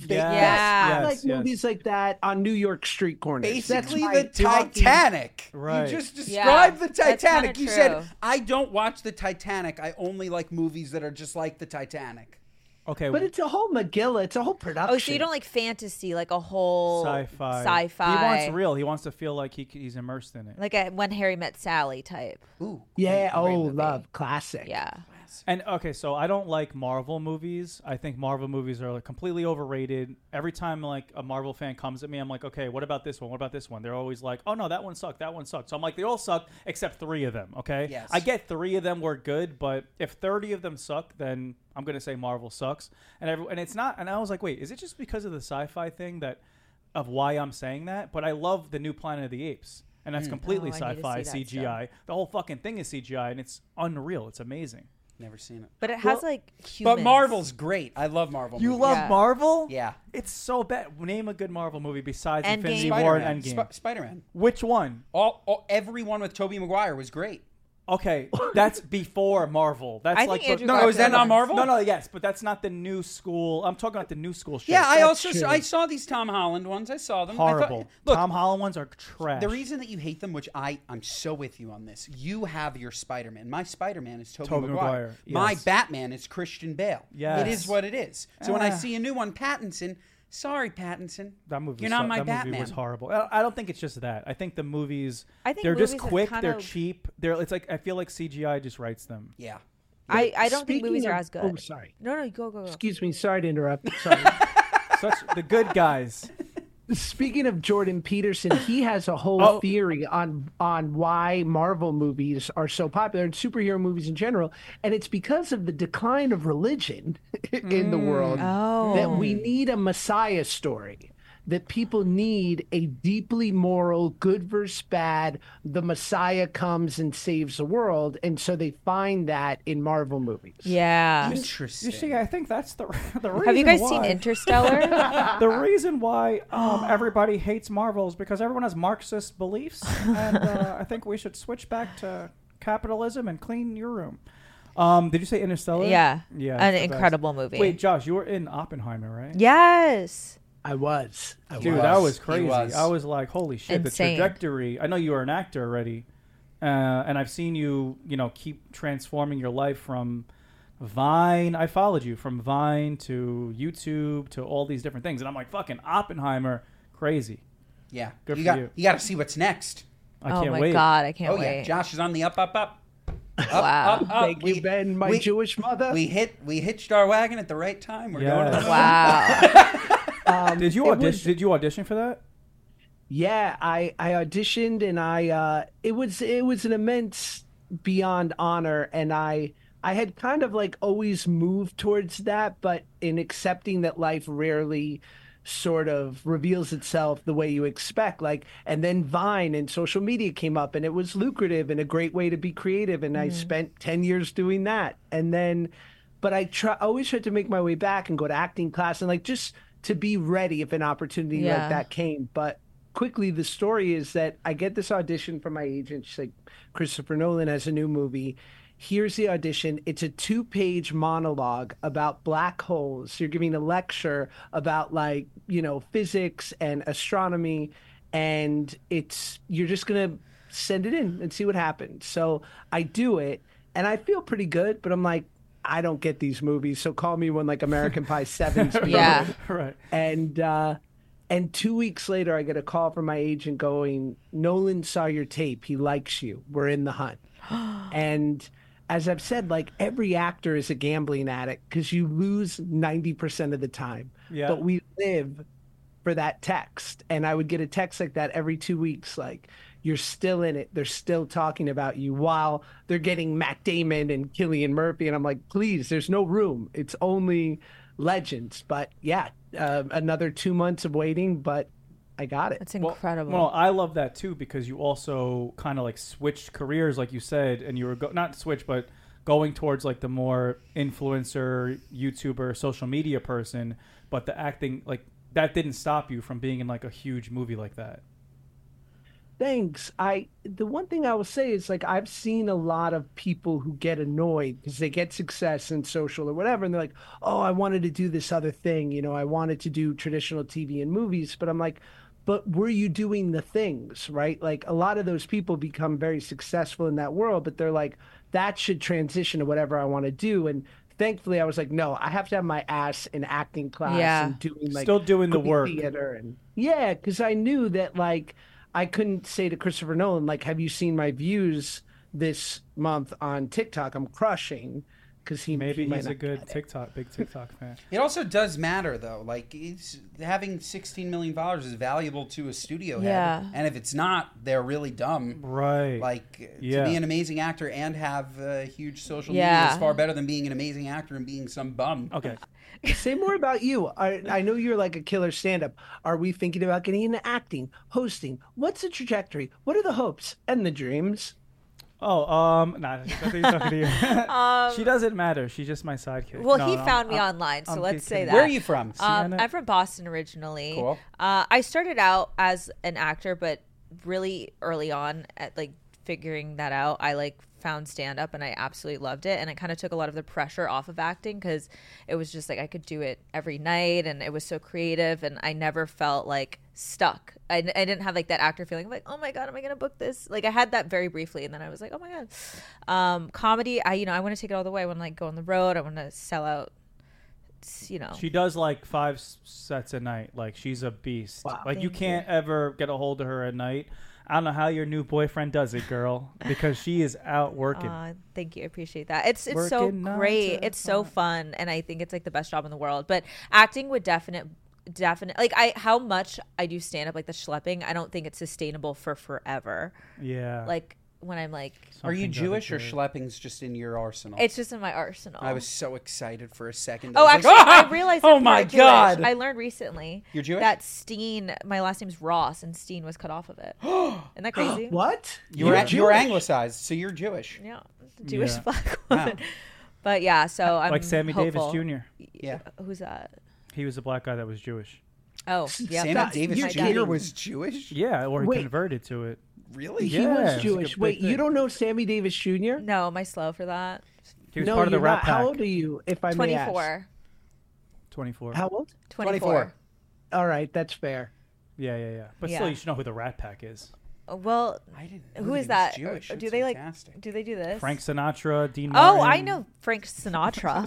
Speaker 5: I like movies like that on New York street corners.
Speaker 3: Basically, the Titanic.
Speaker 2: Right.
Speaker 3: You just described the Titanic. You
Speaker 4: true.
Speaker 3: said, I don't watch the Titanic. I only like movies that are just like the Titanic.
Speaker 2: Okay.
Speaker 5: But it's a whole Megillah. It's a whole production.
Speaker 4: Oh, so you don't like fantasy, like a whole
Speaker 2: sci-fi. He wants real. He wants to feel like he's immersed in it.
Speaker 4: like a When Harry Met Sally type.
Speaker 3: Ooh.
Speaker 5: Yeah.
Speaker 3: great
Speaker 5: Oh,
Speaker 3: movie.
Speaker 5: love. Classic.
Speaker 4: Yeah.
Speaker 2: And okay, so I don't like Marvel movies. I think Marvel movies are like completely overrated. Every time like a Marvel fan comes at me, I'm like, okay, what about this one? What about this one? They're always like, oh no, that one sucked. That one sucked. So I'm like, they all suck except 3 of them. Okay.
Speaker 3: Yes.
Speaker 2: I get 3 of them were good, but if 30 of them suck, then I'm gonna say Marvel sucks. And it's not. And I was like, wait, is it just because of the sci-fi thing of why I'm saying that? But I love the new Planet of the Apes. And that's completely
Speaker 4: Oh, I need to
Speaker 2: sci-fi,
Speaker 4: see that
Speaker 2: CGI. The whole fucking thing is CGI, and it's unreal. It's amazing.
Speaker 3: Never seen it.
Speaker 4: But it has like humans.
Speaker 3: But Marvel's great. I love Marvel
Speaker 2: You
Speaker 3: movies.
Speaker 2: love
Speaker 4: Yeah.
Speaker 2: Marvel?
Speaker 3: Yeah.
Speaker 2: It's so bad. Name a good Marvel movie besides
Speaker 4: Endgame.
Speaker 2: Infinity War and
Speaker 3: Spider-Man.
Speaker 2: Endgame.
Speaker 3: Spider-Man.
Speaker 2: Which one?
Speaker 3: Everyone with Tobey Maguire was great.
Speaker 2: Okay, that's before Marvel. That's
Speaker 4: I
Speaker 2: like
Speaker 4: think Andrew
Speaker 3: No,
Speaker 4: Garfield
Speaker 3: is that not
Speaker 4: wins.
Speaker 3: Marvel?
Speaker 2: No, yes, but that's not the new school. I'm talking about the new school shit.
Speaker 3: Yeah, I
Speaker 5: That's
Speaker 3: also
Speaker 5: true.
Speaker 3: I saw these Tom Holland ones. I saw them. I
Speaker 2: horrible.
Speaker 3: thought, look,
Speaker 2: Tom Holland ones are trash.
Speaker 3: the reason that you hate them, which I'm so with you on this. You have your Spider-Man. My Spider-Man is Tobey Maguire. My
Speaker 2: yes.
Speaker 3: Batman is Christian Bale.
Speaker 2: Yes.
Speaker 3: It is what it is. So when I
Speaker 2: Ah.
Speaker 3: see a new one, Pattinson, sorry Pattinson,
Speaker 2: that movie,
Speaker 3: you're not my
Speaker 2: that
Speaker 3: Batman.
Speaker 2: movie was horrible. I don't think it's just that. I think the movies,
Speaker 4: I think
Speaker 2: they're just
Speaker 4: movies have
Speaker 2: quick.
Speaker 4: kind
Speaker 2: They're
Speaker 4: of-
Speaker 2: cheap. It's like I feel like CGI just writes them.
Speaker 3: Yeah.
Speaker 4: I don't think
Speaker 5: Speaking
Speaker 4: movies are
Speaker 5: of-
Speaker 4: as good.
Speaker 5: Oh, sorry.
Speaker 4: No, go.
Speaker 5: Excuse me. Sorry to interrupt. Sorry.
Speaker 2: Such the good guys.
Speaker 5: Speaking of Jordan Peterson, he has a whole theory on why Marvel movies are so popular and superhero movies in general, and it's because of the decline of religion in the world that we need a Messiah story. That people need a deeply moral, good versus bad. The Messiah comes and saves the world, and so they find that in Marvel movies.
Speaker 4: Yeah.
Speaker 3: Interesting.
Speaker 2: You see, I think that's the reason.
Speaker 4: Have you guys
Speaker 2: why.
Speaker 4: seen Interstellar?
Speaker 2: The reason why everybody hates Marvel is because everyone has Marxist beliefs, and I think we should switch back to capitalism and clean your room. Did you say Interstellar?
Speaker 4: Yeah.
Speaker 2: Yeah.
Speaker 4: An
Speaker 2: it's the best.
Speaker 4: incredible movie.
Speaker 2: Wait, Josh, you were in Oppenheimer, right?
Speaker 4: Yes.
Speaker 5: I was.
Speaker 2: Dude, that was crazy.
Speaker 3: He was.
Speaker 2: I was like, holy shit,
Speaker 4: Insane.
Speaker 2: the trajectory. I know you were an actor already, and I've seen you, keep transforming your life from Vine. I followed you from Vine to YouTube to all these different things, and I'm like, fucking Oppenheimer, crazy.
Speaker 3: Yeah.
Speaker 2: Good
Speaker 3: you
Speaker 2: for
Speaker 3: got
Speaker 2: you.
Speaker 3: You got to see what's next.
Speaker 2: I
Speaker 4: Oh
Speaker 2: can't
Speaker 4: my
Speaker 2: wait.
Speaker 4: God, I can't
Speaker 3: Oh
Speaker 4: wait.
Speaker 3: yeah. Josh is on the up.
Speaker 4: Wow.
Speaker 5: Thank you, Ben, my Jewish mother.
Speaker 3: We hitched our wagon at the right time. We're going to the
Speaker 4: Wow.
Speaker 2: Did you audition for that?
Speaker 5: Yeah, I auditioned and it was an immense beyond honor, and I had kind of like always moved towards that, but in accepting that life rarely sort of reveals itself the way you expect, and then Vine and social media came up, and it was lucrative and a great way to be creative, and I spent 10 years doing that, and then but I always tried to make my way back and go to acting class and just to be ready if an opportunity like that came. But quickly, the story is that I get this audition from my agent. She's like, Christopher Nolan has a new movie. Here's the audition. It's a 2-page monologue about black holes. You're giving a lecture about physics and astronomy, and you're just gonna send it in and see what happens. So I do it, and I feel pretty good, but I'm like, I don't get these movies, so call me when like American Pie 7's being
Speaker 4: Yeah.
Speaker 2: Right.
Speaker 5: And 2 weeks later, I get a call from my agent going, Nolan saw your tape. He likes you. We're in the hunt. And as I've said, like every actor is a gambling addict because you lose 90% of the time.
Speaker 2: Yeah.
Speaker 5: But we live for that text. And I would get a text like that every 2 weeks, like, you're still in it. They're still talking about you while they're getting Matt Damon and Cillian Murphy. And I'm like, please, there's no room. It's only legends. But yeah, another 2 months of waiting, but I got it.
Speaker 4: It's incredible.
Speaker 2: Well, I love that too because you also kind of like switched careers, like you said, and you were not switch, but going towards like the more influencer, YouTuber, social media person. But the acting, like that, didn't stop you from being in like a huge movie like that.
Speaker 5: Thanks. The one thing I will say is like I've seen a lot of people who get annoyed because they get success in social or whatever, and they're like, "Oh, I wanted to do this other thing. You know, I wanted to do traditional TV and movies." But I'm like, "But were you doing the things, right?" Like a lot of those people become very successful in that world, but they're like, "That should transition to whatever I want to do." And thankfully, I was like, "No, I have to have my ass in acting class and doing like
Speaker 2: still doing the work."
Speaker 5: theater and yeah, because I knew that like. I couldn't say to Christopher Nolan, like, have you seen my views this month on TikTok? I'm crushing because
Speaker 2: Maybe
Speaker 5: might
Speaker 2: he's a
Speaker 5: not
Speaker 2: good
Speaker 5: get it.
Speaker 2: big TikTok fan.
Speaker 3: It also does matter, though. Like, having $16 million is valuable to a studio
Speaker 4: Yeah.
Speaker 3: head. And if it's not, they're really dumb.
Speaker 2: Right.
Speaker 3: Like,
Speaker 2: Yeah.
Speaker 3: to be an amazing actor and have huge social media
Speaker 4: Yeah.
Speaker 3: is far better than being an amazing actor and being some bum.
Speaker 2: Okay.
Speaker 5: Say more about you. I know you're like a killer stand-up. Are we thinking about getting into acting, hosting? What's the trajectory? What are the hopes and the dreams?
Speaker 2: Oh, nah, I think he's talking to you. She doesn't matter. She's just my sidekick.
Speaker 4: Well,
Speaker 2: No,
Speaker 4: he
Speaker 2: no,
Speaker 4: found me
Speaker 2: I'm-
Speaker 4: online, so
Speaker 2: I'm
Speaker 4: let's say
Speaker 2: kidding.
Speaker 4: that.
Speaker 3: Where are you from?
Speaker 2: Sienna?
Speaker 4: I'm from Boston originally.
Speaker 3: Cool.
Speaker 4: I started out as an actor, but really early on at like figuring that out, I like found stand up and I absolutely loved it. And it kind of took a lot of the pressure off of acting because it was just like I could do it every night and it was so creative and I never felt like stuck. I didn't have like that actor feeling like, oh my God, am I going to book this? Like I had that very briefly and then I was like, oh my God. Comedy, I want to take it all the way. I want to like go on the road. I want to sell out, you know.
Speaker 2: She does like 5 sets a night. Like she's a beast.
Speaker 5: Wow.
Speaker 2: Like you
Speaker 4: Thank
Speaker 2: can't ever get a hold of her at night. I don't know how your new boyfriend does it, girl, because she is out working.
Speaker 4: Thank you. I appreciate that. It's so
Speaker 2: Working 9
Speaker 4: great.
Speaker 2: to
Speaker 4: It's so
Speaker 2: 5.
Speaker 4: fun. And I think it's like the best job in the world. But acting would definitely like how much I do stand up, like the schlepping, I don't think it's sustainable for forever.
Speaker 2: Yeah.
Speaker 4: Like when I'm like,
Speaker 3: Are you
Speaker 2: Something
Speaker 3: Jewish or
Speaker 2: doesn't
Speaker 3: schlepping's just in your arsenal?
Speaker 4: it's just in my arsenal.
Speaker 3: I was so excited for a second.
Speaker 4: Oh,
Speaker 3: I was
Speaker 4: actually,
Speaker 3: like, "Ah!"
Speaker 4: I realized.
Speaker 3: Oh
Speaker 4: I'm
Speaker 3: my
Speaker 4: part Jewish.
Speaker 3: God.
Speaker 4: I learned recently.
Speaker 3: You're Jewish?
Speaker 4: That Steen, my last name's Ross, and Steen was cut off of it. Isn't that crazy?
Speaker 5: What?
Speaker 3: You're
Speaker 5: Jewish?
Speaker 3: anglicized, so you're Jewish.
Speaker 4: Yeah, Jewish
Speaker 2: Yeah.
Speaker 4: black
Speaker 3: Wow.
Speaker 4: woman. But yeah, so I'm
Speaker 2: like Sammy
Speaker 4: hopeful.
Speaker 2: Davis Jr.
Speaker 3: Yeah.
Speaker 4: Who's that?
Speaker 2: He was a black guy that was Jewish.
Speaker 4: Oh, yeah.
Speaker 3: Sammy
Speaker 5: that-
Speaker 3: Davis
Speaker 5: you're
Speaker 3: Jr.
Speaker 5: kidding.
Speaker 3: was Jewish?
Speaker 2: Yeah, or he
Speaker 5: Wait.
Speaker 2: converted to it.
Speaker 3: Really?
Speaker 5: He
Speaker 2: Yeah,
Speaker 5: was
Speaker 2: it's
Speaker 5: Jewish.
Speaker 2: like a big
Speaker 5: Wait, you
Speaker 2: thing.
Speaker 5: don't know Sammy Davis Jr.?
Speaker 4: No, am I slow for that?
Speaker 2: He was
Speaker 5: No,
Speaker 2: part of the
Speaker 5: you're
Speaker 2: Rat
Speaker 5: not.
Speaker 2: Pack.
Speaker 5: How old are you, if I may ask?
Speaker 4: 24.
Speaker 2: 24.
Speaker 5: How old?
Speaker 4: 24.
Speaker 5: All right, that's fair.
Speaker 2: Yeah. But
Speaker 4: Yeah.
Speaker 2: still, you should know who the Rat Pack is.
Speaker 4: Well,
Speaker 3: I didn't know
Speaker 4: who
Speaker 3: he
Speaker 4: is
Speaker 3: was
Speaker 4: that?
Speaker 3: Jewish.
Speaker 4: Do
Speaker 3: That's
Speaker 4: they like?
Speaker 3: fantastic.
Speaker 4: Do they do this?
Speaker 2: Frank Sinatra, Dean Martin.
Speaker 4: Oh, I know Frank Sinatra.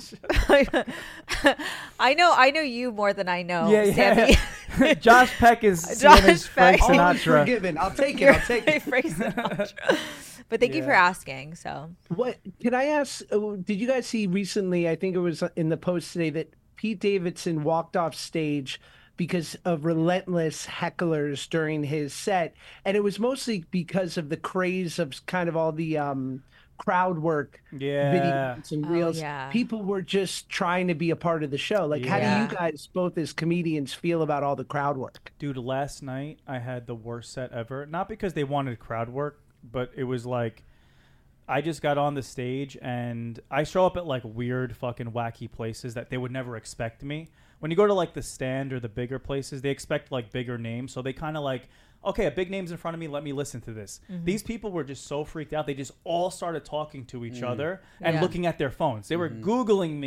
Speaker 4: I know you more than I know. Sammy.
Speaker 2: Yeah. Josh Peck is
Speaker 4: Josh
Speaker 2: Sienna's Frank
Speaker 4: Peck.
Speaker 5: Always
Speaker 2: Sinatra.
Speaker 5: forgiven. I'll take it. I'll take it.
Speaker 4: Frank Sinatra. But thank you for
Speaker 2: Yeah.
Speaker 4: asking. So
Speaker 5: What can I ask? Did you guys see recently? I think it was in the post today that Pete Davidson walked off stage because of relentless hecklers during his set, and it was mostly because of the craze of kind of all the crowd work
Speaker 2: Yeah.
Speaker 5: videos and
Speaker 4: Oh,
Speaker 5: reels.
Speaker 4: yeah.
Speaker 5: People were just trying to be a part of the show. Like, how do
Speaker 4: Yeah.
Speaker 5: you guys, both as comedians, feel about all the crowd work?
Speaker 2: Dude, last night I had the worst set ever. Not because they wanted crowd work, but it was like I just got on the stage and I show up at like weird fucking wacky places that they would never expect me. When you go to like the Stand or the bigger places, they expect like bigger names. So they kind of like, okay, a big name's in front of me. Let me listen to this. These people were just so freaked out. They just all started talking to each other and
Speaker 4: Yeah.
Speaker 2: looking at their phones. They were Googling me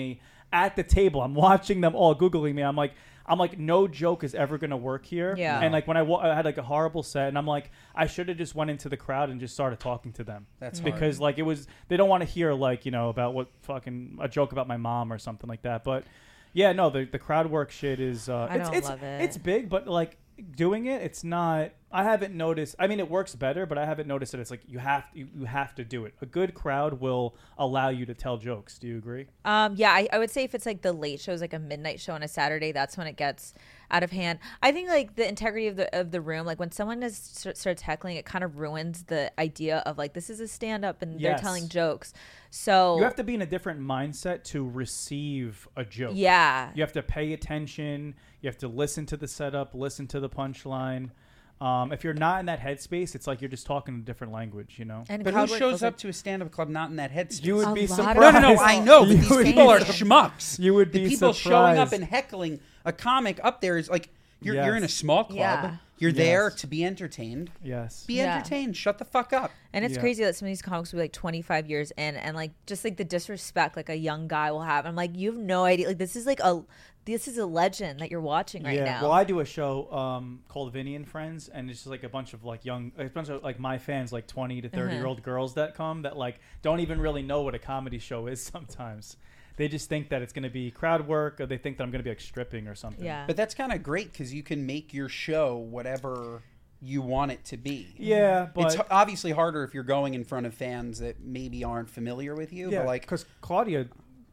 Speaker 2: at the table. I'm watching them all Googling me. I'm like, no joke is ever going to work here.
Speaker 4: Yeah.
Speaker 2: And like when I had like a horrible set and I'm like, I should have just went into the crowd and just started talking to them.
Speaker 3: That's
Speaker 2: because like they don't want to hear like, about what fucking a joke about my mom or something like that. But yeah, no, the crowd work shit is,
Speaker 4: I don't love it.
Speaker 2: It's big, but like doing it, it's not, I haven't noticed. I mean, it works better, but I haven't noticed that it's like you have to do it. A good crowd will allow you to tell jokes. Do you agree?
Speaker 4: Yeah, I would say if it's like the late shows, like a midnight show on a Saturday, that's when it gets out of hand. I think like the integrity of the room, like when someone starts heckling, it kind of ruins the idea of like this is a stand up and they're telling jokes. So
Speaker 2: you have to be in a different mindset to receive a joke.
Speaker 4: Yeah,
Speaker 2: you have to pay attention. You have to listen to the setup, listen to the punchline. If you're not in that headspace, it's like you're just talking a different language,
Speaker 4: And
Speaker 3: but who shoes up to a stand-up club not in that headspace?
Speaker 2: You would be surprised.
Speaker 3: No, I know, but these people are schmucks.
Speaker 2: You would be
Speaker 3: the people
Speaker 2: surprised.
Speaker 3: showing up and heckling a comic up there is like you're in a small club.
Speaker 4: Yeah.
Speaker 3: You're there to be entertained.
Speaker 2: Yes.
Speaker 3: Be entertained. Shut the fuck up.
Speaker 4: And it's crazy that some of these comics will be like 25 years in, and like just like the disrespect like a young guy will have. I'm like, you have no idea. Like this is a legend that you're watching right now.
Speaker 2: Well, I do a show called Vinny and Friends, and it's just like a bunch of like my fans, like 20 to 30-year-old girls that come that like don't even really know what a comedy show is sometimes. They just think that it's going to be crowd work, or they think that I'm going to be like stripping or something.
Speaker 4: Yeah.
Speaker 3: But that's kind of great because you can make your show whatever you want it to be.
Speaker 2: Yeah, but
Speaker 3: it's obviously harder if you're going in front of fans that maybe aren't familiar with you.
Speaker 2: Yeah,
Speaker 3: but like
Speaker 2: because Claudia,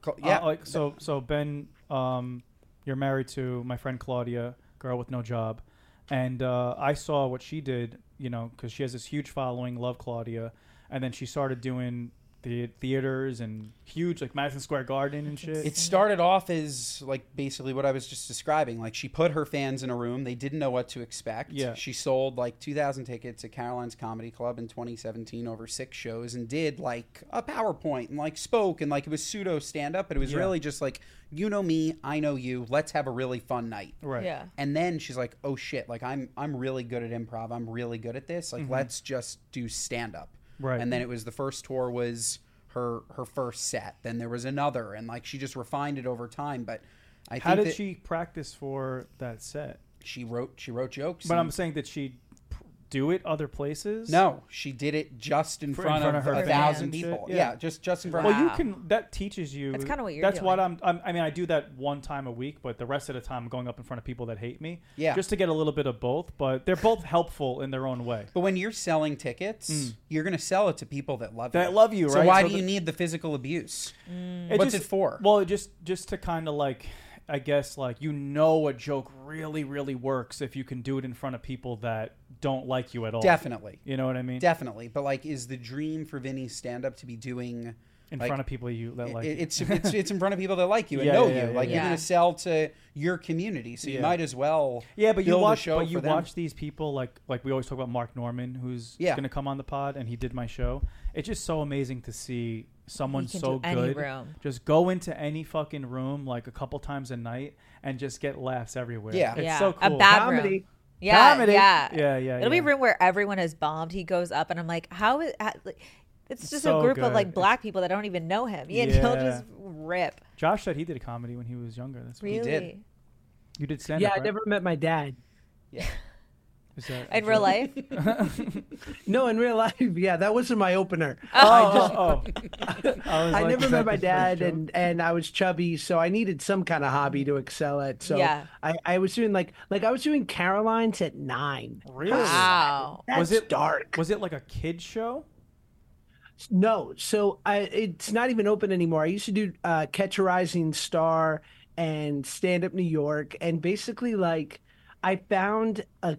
Speaker 2: so Ben, you're married to my friend Claudia, girl with no job, and I saw what she did, because she has this huge following, love Claudia, and then she started doing the theaters and huge like Madison Square Garden and shit.
Speaker 3: It started off as like basically what I was just describing. Like she put her fans in a room. They didn't know what to expect.
Speaker 2: Yeah.
Speaker 3: She sold like 2,000 tickets at Caroline's Comedy Club in 2017 over 6 shows and did like a PowerPoint and like spoke and like it was pseudo stand up, but it was really just like, you know me, I know you. Let's have a really fun night.
Speaker 2: Right.
Speaker 4: Yeah.
Speaker 3: And then she's like, oh shit, like I'm really good at improv. I'm really good at this. Like let's just do stand up.
Speaker 2: Right.
Speaker 3: And then it was the first tour was her first set. Then there was another, and like she just refined it over time. But I
Speaker 2: How
Speaker 3: think
Speaker 2: did she practice for that set?
Speaker 3: she wrote jokes.
Speaker 2: But I'm saying, did she do it other places?
Speaker 3: no, she did it just in front of
Speaker 2: her
Speaker 3: 1,000
Speaker 2: fans.
Speaker 3: people.
Speaker 2: Yeah.
Speaker 3: Yeah, just in front.
Speaker 2: Well,
Speaker 3: of
Speaker 2: you can. That teaches you.
Speaker 4: That's kinda what you're
Speaker 2: That's what
Speaker 4: doing.
Speaker 2: I mean, I do that one time a week, but the rest of the time I'm going up in front of people that hate me.
Speaker 3: Yeah.
Speaker 2: Just to get a little bit of both, but they're both helpful in their own way.
Speaker 3: But when you're selling tickets, you're going to sell it to people that love you.
Speaker 2: That love you,
Speaker 3: So
Speaker 2: right?
Speaker 3: why
Speaker 2: So
Speaker 3: do you need the physical abuse?
Speaker 2: It
Speaker 3: What's
Speaker 2: just-
Speaker 3: it for?
Speaker 2: Well, just to kind of like, I guess like a joke really, really works if you can do it in front of people that don't like you at all.
Speaker 3: Definitely.
Speaker 2: You know what I mean?
Speaker 3: Definitely. But like, is the dream for Vinny's stand-up to be doing
Speaker 2: In
Speaker 3: like,
Speaker 2: front of people that like you.
Speaker 3: it's in front of people that like you and
Speaker 2: Yeah,
Speaker 3: know
Speaker 2: yeah,
Speaker 3: you.
Speaker 2: yeah,
Speaker 3: Like
Speaker 4: yeah.
Speaker 3: you're going to sell to your community, so you
Speaker 2: Yeah.
Speaker 3: might as well.
Speaker 2: Yeah, but you
Speaker 3: build a
Speaker 2: watch.
Speaker 3: show
Speaker 2: But you
Speaker 3: for them.
Speaker 2: watch these people like we always talk about Mark Norman, who's
Speaker 3: Yeah.
Speaker 2: going to come on the pod, and he did my show. It's just so amazing to see someone
Speaker 4: He can
Speaker 2: so
Speaker 4: do any
Speaker 2: good
Speaker 4: room.
Speaker 2: just go into any fucking room like a couple times a night and just get laughs everywhere.
Speaker 3: Yeah.
Speaker 2: it's
Speaker 4: Yeah.
Speaker 2: so cool.
Speaker 4: A bad
Speaker 5: Comedy.
Speaker 4: room. Yeah,
Speaker 2: Comedy.
Speaker 4: yeah,
Speaker 2: Yeah.
Speaker 4: It'll be a room where everyone has bombed. He goes up, and I'm like, it's just
Speaker 2: so
Speaker 4: a group
Speaker 2: good.
Speaker 4: of like black people that don't even know him. And
Speaker 2: Yeah.
Speaker 4: he'll just rip.
Speaker 2: Josh said he did comedy when he was younger. That's
Speaker 4: Really?
Speaker 3: did.
Speaker 2: You did stand
Speaker 5: Yeah,
Speaker 2: up.
Speaker 5: I never met my dad.
Speaker 3: Yeah.
Speaker 4: In real life?
Speaker 5: No, in real life, yeah, that wasn't my opener.
Speaker 2: Oh.
Speaker 5: I never met my dad, and I was chubby, so I needed some kind of hobby to excel at. So
Speaker 4: Yeah.
Speaker 5: I was doing like I was doing Caroline's at 9.
Speaker 2: Really?
Speaker 4: Wow.
Speaker 5: That's
Speaker 2: Was it
Speaker 5: dark?
Speaker 2: Was it like a kid show?
Speaker 5: No, so it's not even open anymore. I used to do Catch a Rising Star and Stand Up New York, and basically like I found a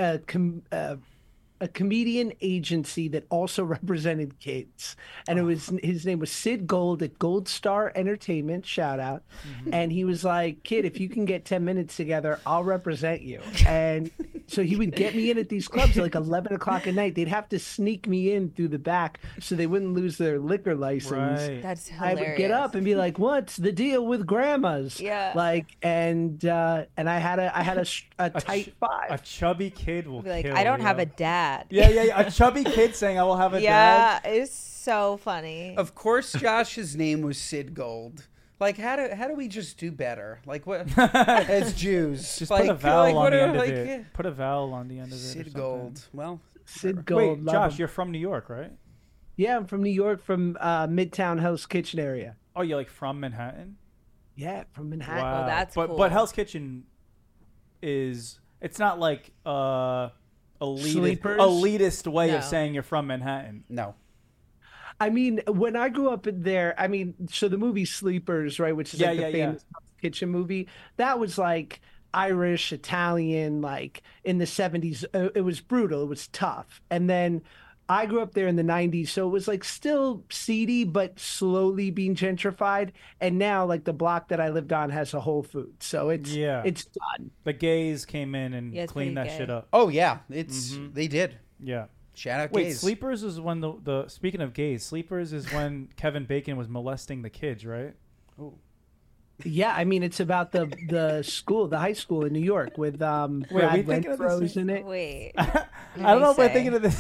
Speaker 5: comedian agency that also represented kids, and it was his name was Sid Gold at Gold Star Entertainment. Shout out. And he was like, "Kid, if you can get 10 minutes together, I'll represent you." And so he would get me in at these clubs at like 11 o'clock at night. They'd have to sneak me in through the back so they wouldn't lose their liquor license.
Speaker 2: Right.
Speaker 4: That's
Speaker 5: I
Speaker 4: hilarious.
Speaker 5: would get up and be like, "What's the deal with grandmas?"
Speaker 4: Yeah.
Speaker 5: Like, and I had a tight five.
Speaker 2: A chubby kid will
Speaker 4: Be like,
Speaker 2: kill
Speaker 4: I don't have
Speaker 2: yo.
Speaker 4: a dad.
Speaker 2: Yeah. A chubby kid saying I will have a dad.
Speaker 4: Yeah, it's so funny.
Speaker 3: Of course, Josh's name was Sid Gold. Like, how do we just do better? Like, what as Jews?
Speaker 2: Just
Speaker 3: like,
Speaker 2: put a vowel on the end of
Speaker 3: like,
Speaker 2: it. Put a vowel on the end of it. or
Speaker 3: Sid
Speaker 2: something.
Speaker 3: Gold. Well,
Speaker 5: Sid Gold.
Speaker 2: Wait,
Speaker 5: love
Speaker 2: Josh,
Speaker 5: him.
Speaker 2: you're from New York, right?
Speaker 5: Yeah, I'm from New York, from Midtown Hell's Kitchen area.
Speaker 2: Oh, you're like from Manhattan?
Speaker 5: Yeah, from Manhattan.
Speaker 2: Wow.
Speaker 4: that's
Speaker 2: but
Speaker 4: cool.
Speaker 2: But Hell's Kitchen it's not like
Speaker 5: Sleepers?
Speaker 2: elitist way
Speaker 4: No.
Speaker 2: of saying you're from Manhattan.
Speaker 3: no.
Speaker 5: I mean, when I grew up in there, I mean, so the movie Sleepers, right, which is like the famous Hell's Kitchen movie, that was like Irish, Italian, like in the 70s. It was brutal. It was tough. And then I grew up there in the 90s, so it was like still seedy, but slowly being gentrified. And now, like the block that I lived on has a Whole Foods, so it's done.
Speaker 2: The gays came in and
Speaker 4: Yeah, it's
Speaker 2: cleaned that
Speaker 4: pretty gay.
Speaker 2: shit up.
Speaker 3: Oh yeah, it's they did.
Speaker 2: Yeah.
Speaker 3: Shout out
Speaker 2: Wait,
Speaker 3: gays.
Speaker 2: Sleepers is when the speaking of gays, Sleepers is when Kevin Bacon was molesting the kids, right?
Speaker 5: Yeah, I mean, it's about the school, the high school in New York with
Speaker 2: are we
Speaker 5: Brad
Speaker 2: thinking of the
Speaker 5: Renfro's
Speaker 2: same-
Speaker 5: in it.
Speaker 4: Wait.
Speaker 2: I don't know if we're thinking of this.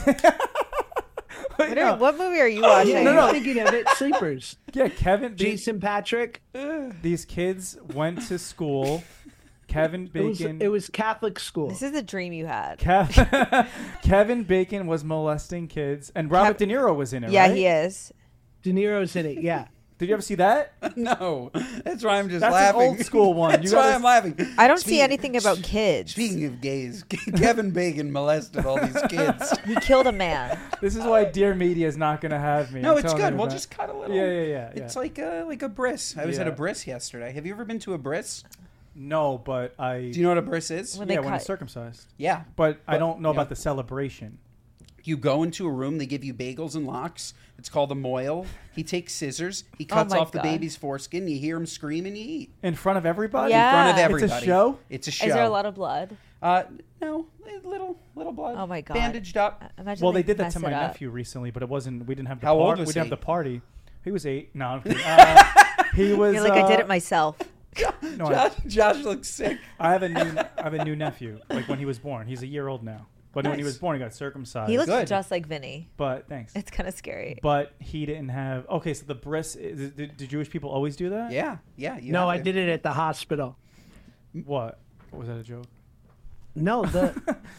Speaker 4: What movie are you watching?
Speaker 5: Yeah, you're thinking of it. Sleepers.
Speaker 2: Yeah, Kevin.
Speaker 5: Jason Patrick.
Speaker 2: These kids went to school. Kevin Bacon.
Speaker 5: It was Catholic school.
Speaker 4: This is the dream you had.
Speaker 2: Kevin Bacon was molesting kids, and Robert De Niro was in it.
Speaker 4: Yeah,
Speaker 2: right?
Speaker 4: he is.
Speaker 5: De Niro's in it. Yeah.
Speaker 2: Did you ever see that?
Speaker 3: No, that's why I'm just
Speaker 2: That's
Speaker 3: laughing.
Speaker 2: an old school one.
Speaker 3: That's
Speaker 2: You
Speaker 3: why
Speaker 2: gotta-
Speaker 3: I'm laughing.
Speaker 4: I don't see anything about kids.
Speaker 3: Speaking of gays, Kevin Bacon molested all these kids.
Speaker 4: He killed a man.
Speaker 2: This is why Dear Media is not going to have me.
Speaker 3: No,
Speaker 2: I'm
Speaker 3: it's
Speaker 2: telling
Speaker 3: good.
Speaker 2: you
Speaker 3: We'll
Speaker 2: that.
Speaker 3: just cut a little.
Speaker 2: Yeah.
Speaker 3: It's like a bris. I was at a
Speaker 2: Yeah.
Speaker 3: bris yesterday. Have you ever been to a bris?
Speaker 2: No, but I.
Speaker 3: Do you know what a bris is?
Speaker 4: When they
Speaker 2: when
Speaker 4: cut.
Speaker 2: it's circumcised.
Speaker 3: Yeah.
Speaker 2: But I don't know
Speaker 3: yeah.
Speaker 2: about the celebration.
Speaker 3: You go into a room, they give you bagels and lox. It's called a moil. He takes scissors, he cuts
Speaker 4: my
Speaker 3: off the
Speaker 4: God.
Speaker 3: baby's foreskin, you hear him scream, and you eat.
Speaker 2: In front of everybody?
Speaker 4: Yeah.
Speaker 3: In front of
Speaker 4: It's a
Speaker 3: everybody.
Speaker 2: show?
Speaker 3: It's a show.
Speaker 4: Is there a lot of blood?
Speaker 3: No, little blood.
Speaker 4: Oh my God.
Speaker 3: Bandaged up.
Speaker 4: Imagine
Speaker 2: Well, they did that
Speaker 4: mess
Speaker 2: to my
Speaker 4: it up.
Speaker 2: nephew recently, but it wasn't. We didn't have the
Speaker 3: How old
Speaker 2: party.
Speaker 3: was
Speaker 2: We didn't
Speaker 3: he?
Speaker 2: have the party. He was 8. No, I'm kidding. He was.
Speaker 4: You're like, I did it myself.
Speaker 2: No,
Speaker 3: Josh looks sick.
Speaker 2: I have a new nephew. Like when he was born, he's a year old now. But when he
Speaker 3: Nice.
Speaker 2: was born, he got circumcised.
Speaker 4: He looks
Speaker 3: Good.
Speaker 4: just like Vinny.
Speaker 2: But thanks.
Speaker 4: It's kind of scary.
Speaker 2: But he didn't have. Okay, so the bris. Did Jewish people always do that?
Speaker 3: Yeah. You
Speaker 5: No,
Speaker 3: have
Speaker 5: I
Speaker 3: to.
Speaker 5: did it at the hospital.
Speaker 2: What? Was that a joke?
Speaker 5: No, the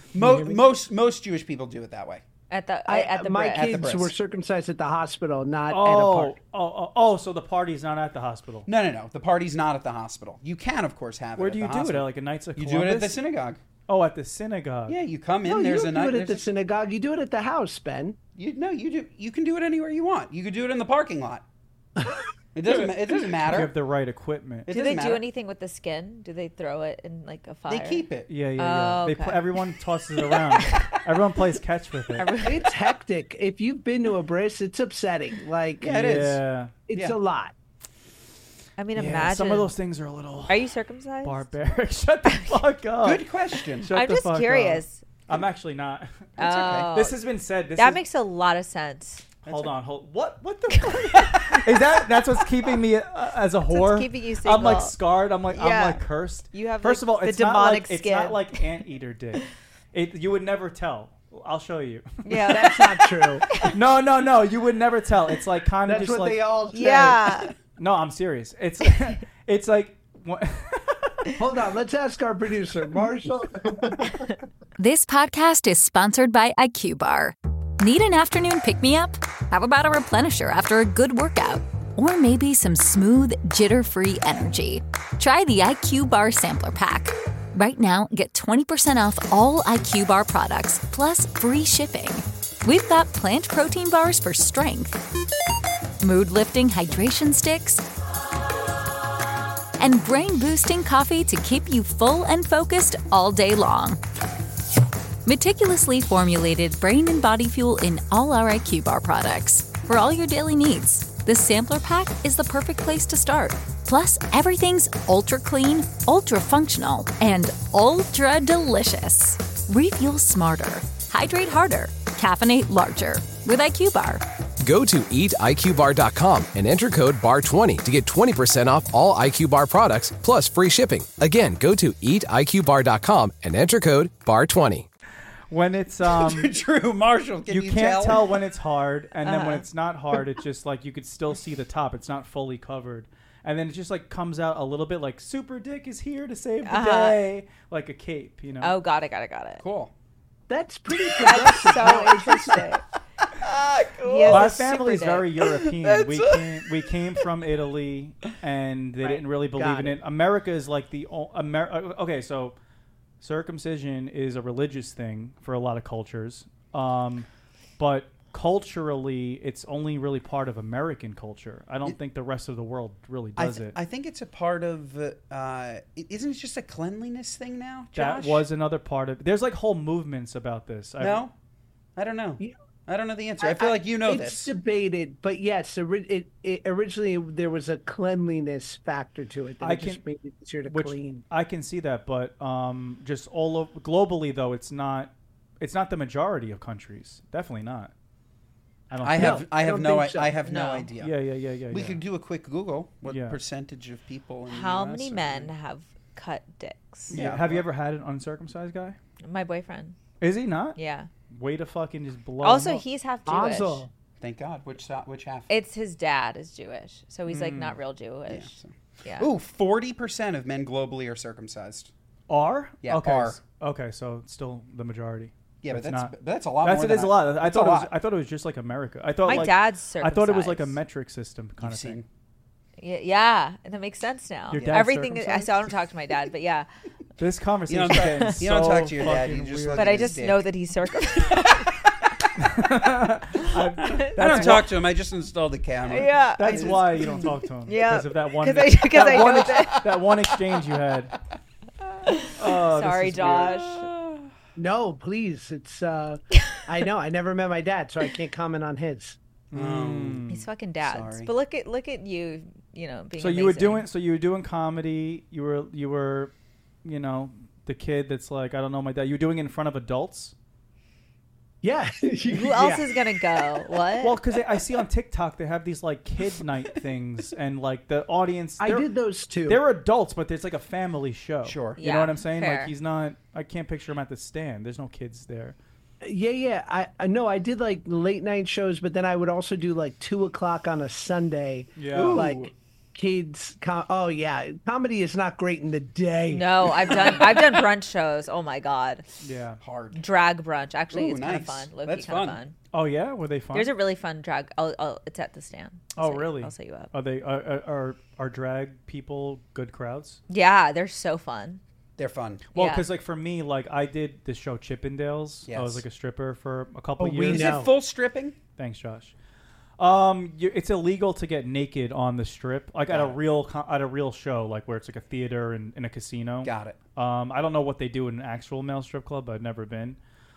Speaker 3: Most Jewish people do it that way.
Speaker 4: At the
Speaker 5: my
Speaker 4: bridge.
Speaker 3: At the
Speaker 5: kids
Speaker 3: breast.
Speaker 5: were circumcised at the hospital, not at a
Speaker 2: Oh,
Speaker 5: party.
Speaker 2: so the party's not at the hospital.
Speaker 3: No. The party's not at the hospital. You can, of course, have
Speaker 2: Where
Speaker 3: it.
Speaker 2: do
Speaker 3: at
Speaker 2: you
Speaker 3: the
Speaker 2: do it?
Speaker 3: hospital.
Speaker 2: At like a Knights of
Speaker 3: You
Speaker 2: Columbus?
Speaker 3: do it at the synagogue.
Speaker 2: Oh, at the synagogue.
Speaker 3: Yeah, you come in.
Speaker 5: No, you
Speaker 3: there's
Speaker 5: don't
Speaker 3: a
Speaker 5: do it
Speaker 3: night.
Speaker 5: at the synagogue. You do it at the house, Ben.
Speaker 3: You do. You can do it anywhere you want. You could do it in the parking lot. It doesn't. It doesn't
Speaker 2: You
Speaker 3: matter.
Speaker 2: have the right equipment.
Speaker 3: It
Speaker 4: Do
Speaker 3: doesn't
Speaker 4: they do
Speaker 3: matter.
Speaker 4: anything with the skin? Do they throw it in like a fire?
Speaker 3: They keep it.
Speaker 2: Yeah.
Speaker 4: Oh, okay.
Speaker 2: Everyone tosses it around. Everyone plays catch with it.
Speaker 5: It's hectic. If you've been to a bris, it's upsetting. Like,
Speaker 3: Yeah, it is.
Speaker 2: Yeah.
Speaker 5: it's
Speaker 3: Yeah.
Speaker 5: a lot.
Speaker 4: I mean,
Speaker 2: Yeah,
Speaker 4: imagine.
Speaker 2: some of those things are a little
Speaker 4: Are you circumcised?
Speaker 2: barbaric. Shut the fuck up.
Speaker 3: Good question.
Speaker 2: Shut
Speaker 4: I'm
Speaker 2: the
Speaker 4: just
Speaker 2: fuck up.
Speaker 4: curious.
Speaker 2: I'm actually not.
Speaker 4: Oh,
Speaker 2: This has been said.
Speaker 4: that makes a lot of sense.
Speaker 2: Hold on. What the fuck? Is that's what's keeping me as a whore?
Speaker 4: keeping you
Speaker 2: I'm like
Speaker 4: single.
Speaker 2: scarred. I'm
Speaker 4: Yeah.
Speaker 2: like cursed.
Speaker 4: You have,
Speaker 2: First
Speaker 4: like,
Speaker 2: of all,
Speaker 4: the
Speaker 2: it's not
Speaker 4: demonic
Speaker 2: like it's
Speaker 4: skin.
Speaker 2: not like anteater dick. You would never tell. I'll show you.
Speaker 4: Yeah,
Speaker 5: That's not true.
Speaker 2: No. You would never tell. It's like kind of
Speaker 5: That's
Speaker 2: just
Speaker 5: what
Speaker 2: like.
Speaker 5: they all say.
Speaker 4: yeah.
Speaker 2: No, I'm serious. It's it's like.
Speaker 5: Hold on. Let's ask our producer, Marshall.
Speaker 7: This podcast is sponsored by IQ Bar. Need an afternoon pick-me-up? How about a replenisher after a good workout? Or maybe some smooth, jitter-free energy? Try the IQ Bar Sampler Pack. Right now, get 20% off all IQ Bar products, plus free shipping. We've got plant protein bars for strength, mood-lifting hydration sticks, and brain-boosting coffee to keep you full and focused all day long. Meticulously formulated brain and body fuel in all our IQ Bar products. For all your daily needs, the Sampler Pack is the perfect place to start. Plus, everything's ultra clean, ultra functional, and ultra delicious. Refuel smarter, hydrate harder, caffeinate larger with IQ Bar.
Speaker 8: Go to eatiqbar.com and enter code BAR20 to get 20% off all IQ Bar products plus free shipping. Again, go to eatiqbar.com and enter code BAR20.
Speaker 2: When it's
Speaker 3: True, Marshall. Can you
Speaker 2: can't tell when it's hard, and then when it's not hard, it's just like you could still see the top. It's not fully covered. and then it just like comes out a little bit like Super Dick is here to save the day, like a cape, you know.
Speaker 4: Oh, got it.
Speaker 3: Cool.
Speaker 5: That's pretty
Speaker 4: That's
Speaker 5: progressive.
Speaker 4: so interesting. He has
Speaker 2: My
Speaker 4: a super
Speaker 2: family is
Speaker 4: dick.
Speaker 2: very European. We came from Italy, and they didn't really believe
Speaker 5: Got
Speaker 2: in
Speaker 5: it.
Speaker 2: it. America is like the okay. So circumcision is a religious thing for a lot of cultures, but culturally, it's only really part of American culture. I don't think the rest of the world really does it.
Speaker 3: I think it's a part of. Isn't it just a cleanliness thing now, Josh?
Speaker 2: That was another part of. There's like whole movements about this.
Speaker 3: No, I don't know.
Speaker 5: Yeah.
Speaker 3: I don't know the answer. I feel like you know
Speaker 5: it's
Speaker 3: this.
Speaker 5: debated, but yes, it originally there was a cleanliness factor to it. That it just made it easier to clean.
Speaker 2: I can see that, but just all over globally though, it's not the majority of countries. Definitely not. I
Speaker 5: don't
Speaker 3: no
Speaker 5: think so.
Speaker 3: idea.
Speaker 2: Yeah.
Speaker 3: We could do a quick Google. What
Speaker 2: Yeah.
Speaker 3: percentage of people in
Speaker 4: How
Speaker 3: the US
Speaker 4: many
Speaker 3: are-
Speaker 4: men have cut dicks?
Speaker 3: Yeah.
Speaker 2: Have you ever had an uncircumcised guy?
Speaker 4: My boyfriend.
Speaker 2: Is he not?
Speaker 4: Yeah.
Speaker 2: Way to fucking just blow.
Speaker 4: Also,
Speaker 2: him up.
Speaker 4: he's half Jewish.
Speaker 5: Mazel.
Speaker 3: Thank God. Which half?
Speaker 4: It's his dad is Jewish, so he's like not real
Speaker 3: Yeah,
Speaker 4: Jewish.
Speaker 3: so-
Speaker 4: Yeah.
Speaker 3: Ooh, 40% of men globally are circumcised.
Speaker 2: are.
Speaker 3: Yeah,
Speaker 2: Okay.
Speaker 3: are.
Speaker 2: Okay, so it's still the majority.
Speaker 3: Yeah, but
Speaker 2: That's
Speaker 3: that's a lot
Speaker 2: That's
Speaker 3: more
Speaker 2: it
Speaker 3: than
Speaker 2: is a lot. I
Speaker 3: that's
Speaker 2: thought
Speaker 3: a
Speaker 2: it was.
Speaker 3: lot.
Speaker 2: I thought it was just like America. I thought
Speaker 4: My
Speaker 2: like,
Speaker 4: dad's
Speaker 2: I thought it was like a
Speaker 4: circumcised.
Speaker 2: metric system kind
Speaker 3: You've
Speaker 2: of thing.
Speaker 3: seen.
Speaker 4: Yeah, and that makes sense now.
Speaker 2: Your dad's
Speaker 4: Everything. I
Speaker 2: circumcised?
Speaker 4: don't talk to my dad, but yeah.
Speaker 2: This conversation
Speaker 3: You don't talk-
Speaker 2: getting
Speaker 3: you don't
Speaker 2: so
Speaker 3: talk to your dad, you
Speaker 2: fucking
Speaker 3: just
Speaker 2: weird.
Speaker 3: look
Speaker 4: But
Speaker 3: at
Speaker 4: I
Speaker 3: his
Speaker 4: just
Speaker 3: dick.
Speaker 4: know that he's circumcised.
Speaker 3: I don't talk to him. I just installed the camera.
Speaker 4: yeah.
Speaker 2: That's why you don't talk to him.
Speaker 4: Yeah.
Speaker 2: Because of that one.
Speaker 4: Because I know that.
Speaker 2: that one exchange you had. Oh, this
Speaker 4: Sorry,
Speaker 2: is
Speaker 4: Josh.
Speaker 2: weird.
Speaker 5: No, please. It's I know. I never met my dad, so I can't comment on his.
Speaker 4: He's fucking dads.
Speaker 3: Sorry.
Speaker 4: But look at you. You know, being.
Speaker 2: So
Speaker 4: amazing.
Speaker 2: you were doing comedy. You were, you know, the kid that's like, I don't know my dad. You were doing it in front of adults.
Speaker 5: Yeah.
Speaker 4: Who else is gonna go? What?
Speaker 2: Well, because I see on TikTok they have these like kid night things, and like the audience.
Speaker 5: I did those too.
Speaker 2: They're adults, but it's like a family show.
Speaker 3: Sure.
Speaker 2: You know
Speaker 4: Yeah,
Speaker 2: what I'm saying?
Speaker 4: fair.
Speaker 2: Like he's not. I can't picture him at the stand. There's no kids there.
Speaker 5: Yeah. I know. I did like late night shows, but then I would also do like 2:00 on a Sunday.
Speaker 2: Yeah.
Speaker 5: Like kids. Oh yeah, comedy is not great in the day.
Speaker 4: No, I've done brunch shows. Oh my god,
Speaker 2: Yeah.
Speaker 3: Hard.
Speaker 4: drag brunch. Actually,
Speaker 3: Ooh,
Speaker 4: it's kind of
Speaker 3: nice.
Speaker 4: fun. Low-key
Speaker 3: That's
Speaker 4: kind of
Speaker 3: fun.
Speaker 4: fun.
Speaker 2: Oh yeah. Were they fun?
Speaker 4: There's a really fun drag. It's at the stand.
Speaker 2: Oh really?
Speaker 4: I'll set you up.
Speaker 2: Are they are drag people good crowds?
Speaker 4: Yeah, they're so fun.
Speaker 3: They're fun.
Speaker 2: Well,
Speaker 4: Yeah.
Speaker 2: because like for me, like I did this show Chippendales. I was
Speaker 3: Yes.
Speaker 2: like a stripper for a couple
Speaker 5: Oh, we
Speaker 2: years.
Speaker 3: Is
Speaker 5: know.
Speaker 3: it full stripping?
Speaker 2: Thanks, Josh. It's illegal to get naked on the strip, like at a real show, like where it's like a theater and in a casino.
Speaker 3: Got it.
Speaker 2: I don't know what they do in an actual male strip club. I've never been,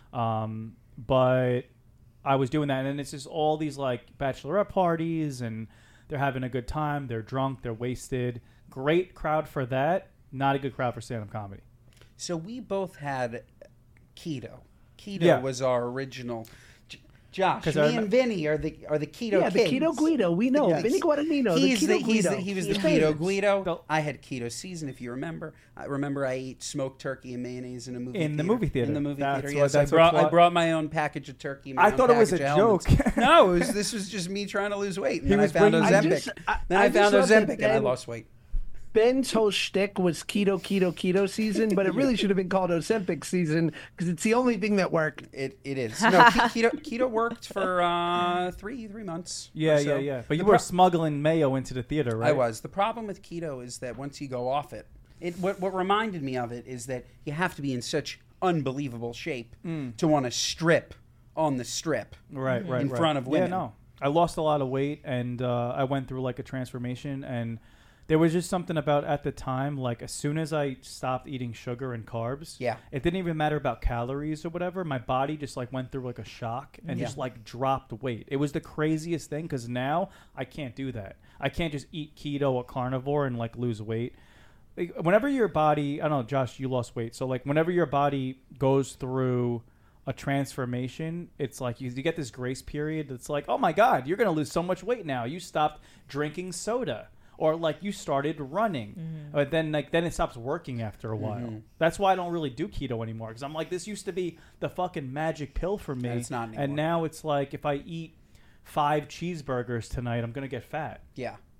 Speaker 2: but I was doing that, and it's just all these like bachelorette parties, and they're having a good time. They're drunk. They're wasted. Great crowd for that. Not a good crowd for stand-up comedy.
Speaker 3: So we both had keto. Keto
Speaker 2: Yeah.
Speaker 3: was our original. Josh,
Speaker 2: 'Cause
Speaker 3: me
Speaker 2: I
Speaker 3: and Vinny are the keto
Speaker 5: Yeah, the
Speaker 3: kings.
Speaker 5: keto Guido. We know.
Speaker 2: Yes.
Speaker 5: Vinny Guadagnino.
Speaker 3: He was
Speaker 5: the
Speaker 3: the
Speaker 5: He's
Speaker 3: keto
Speaker 5: famous.
Speaker 3: Guido. I had keto season, if you remember. I remember I ate smoked turkey and mayonnaise in a movie
Speaker 2: In the movie theater.
Speaker 3: In the movie
Speaker 2: That's
Speaker 3: theater,
Speaker 2: what-
Speaker 3: yes.
Speaker 2: that's
Speaker 3: I
Speaker 2: what plot-
Speaker 3: brought my own package of turkey. My
Speaker 2: I
Speaker 3: own
Speaker 2: thought it was
Speaker 3: package
Speaker 2: a
Speaker 3: of elements.
Speaker 2: joke.
Speaker 3: No, this was just me trying to lose weight. And
Speaker 2: He
Speaker 3: then I
Speaker 2: was
Speaker 3: found
Speaker 2: bringing-
Speaker 3: Ozempic. Then I
Speaker 5: I just
Speaker 3: found
Speaker 5: love that
Speaker 3: Ozempic and I
Speaker 5: Ben-
Speaker 3: lost weight.
Speaker 5: Ben's whole shtick was keto season, but it really should have been called Ozempic season because it's the only thing that worked.
Speaker 3: It is. No, keto worked for 3 months.
Speaker 2: Yeah,
Speaker 3: or so.
Speaker 2: yeah. But you
Speaker 3: The
Speaker 2: were
Speaker 3: pro-
Speaker 2: smuggling mayo into the theater, right?
Speaker 3: I was. The problem with keto is that once you go off it, what reminded me of it is that you have to be in such unbelievable shape to want to strip on the strip.
Speaker 2: Right.
Speaker 3: In front of women.
Speaker 2: Yeah, no. I lost a lot of weight, and I went through like a transformation, and there was just something about at the time, like as soon as I stopped eating sugar and carbs,
Speaker 3: Yeah.
Speaker 2: it didn't even matter about calories or whatever. My body just like went through like a shock and
Speaker 3: Yeah.
Speaker 2: just like dropped weight. It was the craziest thing because now I can't do that. I can't just eat keto or carnivore and like lose weight. Like, whenever your body, I don't know, Josh, you lost weight. So like whenever your body goes through a transformation, it's like you get this grace period. It's like, oh my God, you're going to lose so much weight now. You stopped drinking soda. Or like you started running, but then it stops working after a while. That's why I don't really do keto anymore because I'm like, this used to be the fucking magic pill for me,
Speaker 3: And it's not anymore.
Speaker 2: and now it's like if I eat 5 cheeseburgers tonight, I'm gonna get fat.
Speaker 3: Yeah.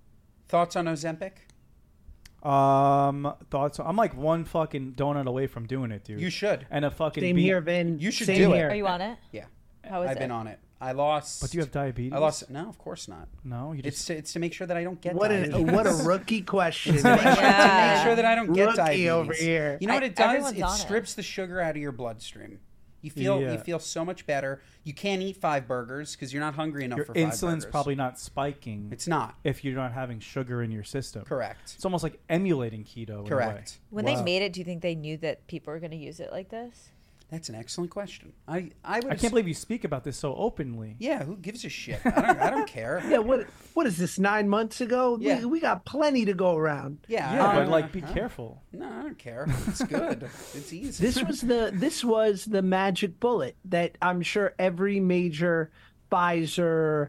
Speaker 3: Thoughts on Ozempic?
Speaker 2: Thoughts? I'm like one fucking donut away from doing it, dude.
Speaker 3: You should.
Speaker 2: And a fucking
Speaker 5: Same here, Vin.
Speaker 3: You should
Speaker 5: Same
Speaker 3: do
Speaker 5: here.
Speaker 3: it.
Speaker 4: Are you on it?
Speaker 3: Yeah.
Speaker 4: How is
Speaker 3: I've
Speaker 4: it?
Speaker 3: been on it. I lost.
Speaker 2: But do you have diabetes?
Speaker 3: I lost. No, of course not.
Speaker 2: No, you just.
Speaker 3: It's to make sure that I don't get
Speaker 5: What
Speaker 3: diabetes.
Speaker 5: a rookie question.
Speaker 3: To make
Speaker 4: Yeah.
Speaker 3: sure that I don't get
Speaker 5: Rookie
Speaker 3: diabetes.
Speaker 5: over here.
Speaker 3: You know what it does?
Speaker 4: Everyone's
Speaker 3: It
Speaker 4: on it.
Speaker 3: strips the sugar out of your bloodstream. You feel so much better. You can't eat 5 burgers because you're not hungry enough
Speaker 2: Your
Speaker 3: for 5
Speaker 2: insulin's
Speaker 3: burgers.
Speaker 2: probably not spiking.
Speaker 3: It's not.
Speaker 2: if you're not having sugar in your system.
Speaker 3: Correct.
Speaker 2: It's almost like emulating keto.
Speaker 3: Correct.
Speaker 4: When they made it, do you think they knew that people were going to use it like this?
Speaker 3: That's an excellent question. I
Speaker 2: I can't believe you speak about this so openly.
Speaker 3: Yeah, who gives a shit? I don't care.
Speaker 5: Yeah, what is this, 9 months ago?
Speaker 3: Yeah.
Speaker 5: We got plenty to go around.
Speaker 3: Yeah,
Speaker 2: Yeah, but like, be careful.
Speaker 3: No, I don't care. It's good. It's easy.
Speaker 5: This was the magic bullet that I'm sure every major Pfizer,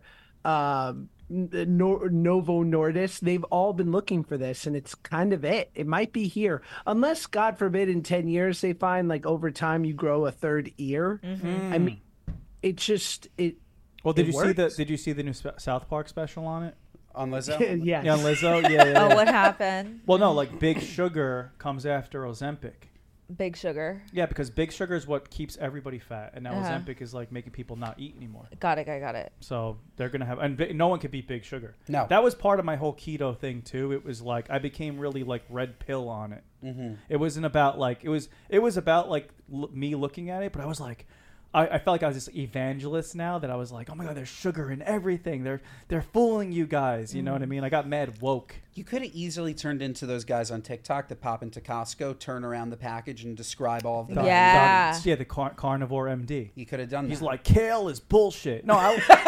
Speaker 5: Novo Nordisk, they've all been looking for this, and it's kind of it. It might be here, unless God forbid in 10 years they find like over time you grow a third ear. I mean, it's just it.
Speaker 2: Well, did
Speaker 5: It
Speaker 2: you see the new South Park special on it?
Speaker 3: On Lizzo?
Speaker 5: Yes.
Speaker 2: Yeah, on Lizzo. Yeah.
Speaker 4: Oh, what happened?
Speaker 2: Well, no, like Big Sugar comes after Ozempic.
Speaker 4: Big Sugar.
Speaker 2: Yeah, because Big Sugar is what keeps everybody fat, and now
Speaker 4: Uh-huh.
Speaker 2: Ozempic is like making people not eat anymore.
Speaker 4: Got it. I got it.
Speaker 2: So they're gonna have, and no one could beat Big Sugar.
Speaker 3: No.
Speaker 2: That was part of my whole keto thing too. It was like I became really like red pill on it. Mm-hmm. It wasn't about like it was about like me looking at it, but I was like, I felt like I was this evangelist now that I was like, oh my god, there's sugar in everything. They're fooling you guys. You know what I mean? I got mad woke.
Speaker 3: You could have easily turned into those guys on TikTok that pop into Costco, turn around the package, and describe all of the
Speaker 4: Yeah.
Speaker 2: The carnivore MD.
Speaker 3: You could have done that.
Speaker 2: He's like, kale is bullshit. No,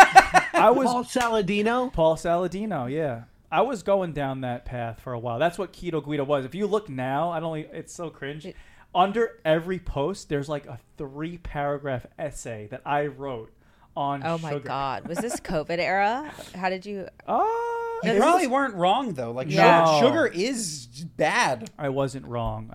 Speaker 2: I was
Speaker 5: Paul Saladino.
Speaker 2: Paul Saladino, yeah. I was going down that path for a while. That's what Keto Guido was. If you look now, it's so cringe. Under every post, there's like a 3-paragraph essay that I wrote on
Speaker 4: Oh
Speaker 2: sugar.
Speaker 4: my God. Was this COVID era? How did you?
Speaker 3: You probably weren't wrong, though. Like,
Speaker 4: Yeah.
Speaker 3: sugar is bad.
Speaker 2: I wasn't wrong.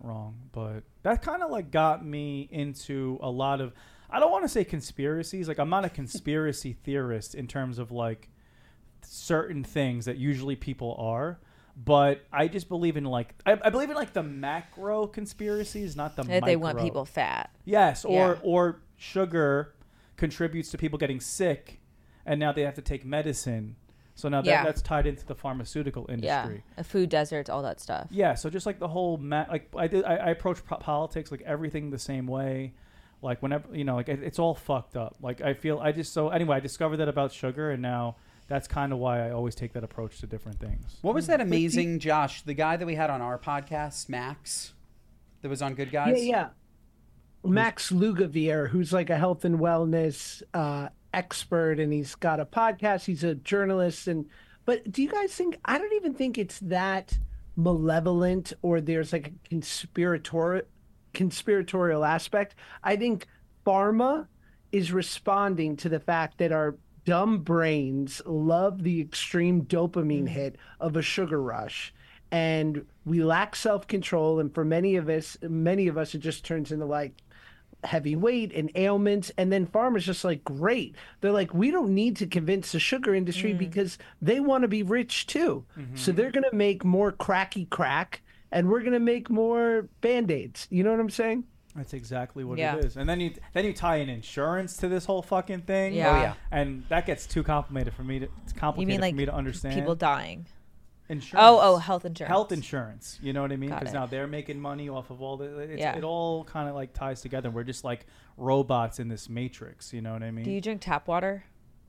Speaker 2: But that kind of like got me into a lot of, I don't want to say conspiracies. Like, I'm not a conspiracy theorist in terms of like certain things that usually people are. But I just believe in like I believe in like the macro conspiracies, not the
Speaker 4: That
Speaker 2: micro.
Speaker 4: they want people fat.
Speaker 2: Yes,
Speaker 4: Yeah.
Speaker 2: or sugar contributes to people getting sick, and now they have to take medicine. So now
Speaker 4: Yeah.
Speaker 2: that's tied into the pharmaceutical industry.
Speaker 4: Yeah. A food desert, all that stuff.
Speaker 2: Yeah, so just like the whole I approach politics like everything the same way. Like whenever like it's all fucked up. Like I discovered that about sugar, and now that's kind of why I always take that approach to different things.
Speaker 3: What was that amazing, Josh, the guy that we had on our podcast, Max, that was on Good Guys?
Speaker 5: Yeah. Max Lugavere, who's like a health and wellness expert, and he's got a podcast. He's a journalist, but do you guys think? I don't even think it's that malevolent, or there's like a conspiratorial aspect. I think pharma is responding to the fact that our dumb brains love the extreme dopamine hit of a sugar rush, and we lack self-control, and for many of us it just turns into like heavy weight and ailments. And then farmers just like, great, they're like, we don't need to convince the sugar industry because they want to be rich too. So they're going to make more cracky crack, and we're going to make more Band-Aids. You know what I'm saying?
Speaker 2: That's exactly what
Speaker 4: Yeah.
Speaker 2: it is. And then you tie in insurance to this whole fucking thing.
Speaker 4: Yeah.
Speaker 3: Oh, yeah.
Speaker 2: And that gets too complicated for me to
Speaker 4: You mean like
Speaker 2: for me to understand.
Speaker 4: people dying?
Speaker 2: Insurance.
Speaker 4: Oh, health insurance.
Speaker 2: Health insurance. You know what I mean?
Speaker 4: Got
Speaker 2: Because
Speaker 4: it.
Speaker 2: now they're making money off of all the.
Speaker 4: Yeah.
Speaker 2: It all kind of like ties together. We're just like robots in this matrix. You know what I mean?
Speaker 4: Do you drink tap water?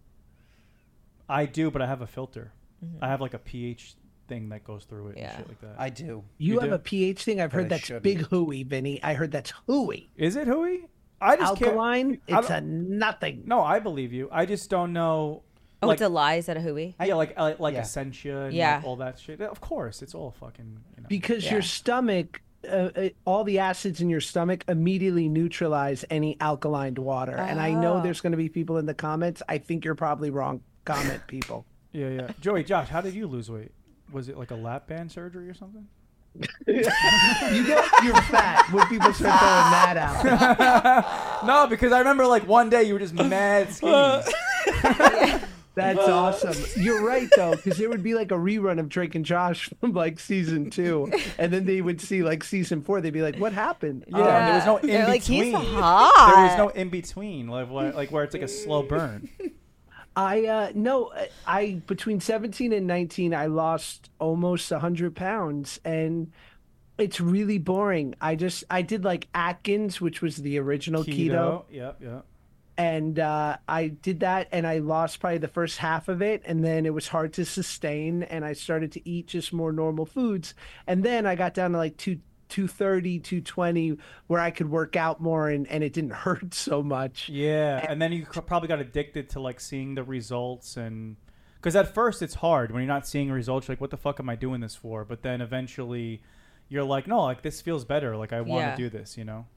Speaker 2: I do, but I have a filter. I have like a pH thing that goes through it
Speaker 4: Yeah.
Speaker 2: and shit like that.
Speaker 3: I do.
Speaker 5: You have
Speaker 2: do?
Speaker 5: a pH thing? I've heard
Speaker 3: I
Speaker 5: that's
Speaker 3: shouldn't.
Speaker 5: big hooey, Vinny. I heard that's hooey.
Speaker 2: Is it hooey? I just can't.
Speaker 5: Alkaline,
Speaker 2: I
Speaker 5: it's
Speaker 2: don't-
Speaker 5: a nothing.
Speaker 2: No, I believe you. I just don't know.
Speaker 4: Oh,
Speaker 2: like,
Speaker 4: it's a lie. Is that a hooey?
Speaker 2: yeah, like
Speaker 3: Yeah.
Speaker 2: Essentia and
Speaker 4: Yeah.
Speaker 2: like all that shit. Of course, it's all fucking.
Speaker 5: Because
Speaker 4: Yeah.
Speaker 5: your stomach, all the acids in your stomach immediately neutralize any alkaline water. And I know there's going to be people in the comments. I think you're probably wrong. Comment, people.
Speaker 2: Yeah. Joey, Josh, how did you lose weight? Was it like a lap band surgery or something?
Speaker 5: You know you're fat when people start throwing that out.
Speaker 2: No, because I remember like one day you were just mad skinny.
Speaker 5: That's awesome. You're right though, because there would be like a rerun of Drake and Josh from like season 2, and then they would see like season 4. They'd be like, "What happened?"
Speaker 2: Yeah, there was no in
Speaker 4: They're like,
Speaker 2: between.
Speaker 4: he's hot.
Speaker 2: There was no in between, like where it's like a slow burn.
Speaker 5: I between 17 and 19, I lost almost 100 pounds, and it's really boring. I did like Atkins, which was the original keto.
Speaker 2: Yep.
Speaker 5: And I did that, and I lost probably the first half of it, and then it was hard to sustain, and I started to eat just more normal foods, and then I got down to like 230, 220, where I could work out more, and it didn't hurt so much.
Speaker 2: Yeah, and then you probably got addicted to like seeing the results, and because at first it's hard when you're not seeing results. You're like, what the fuck am I doing this for? But then eventually you're like, no, like this feels better. Like I want to do this, you know?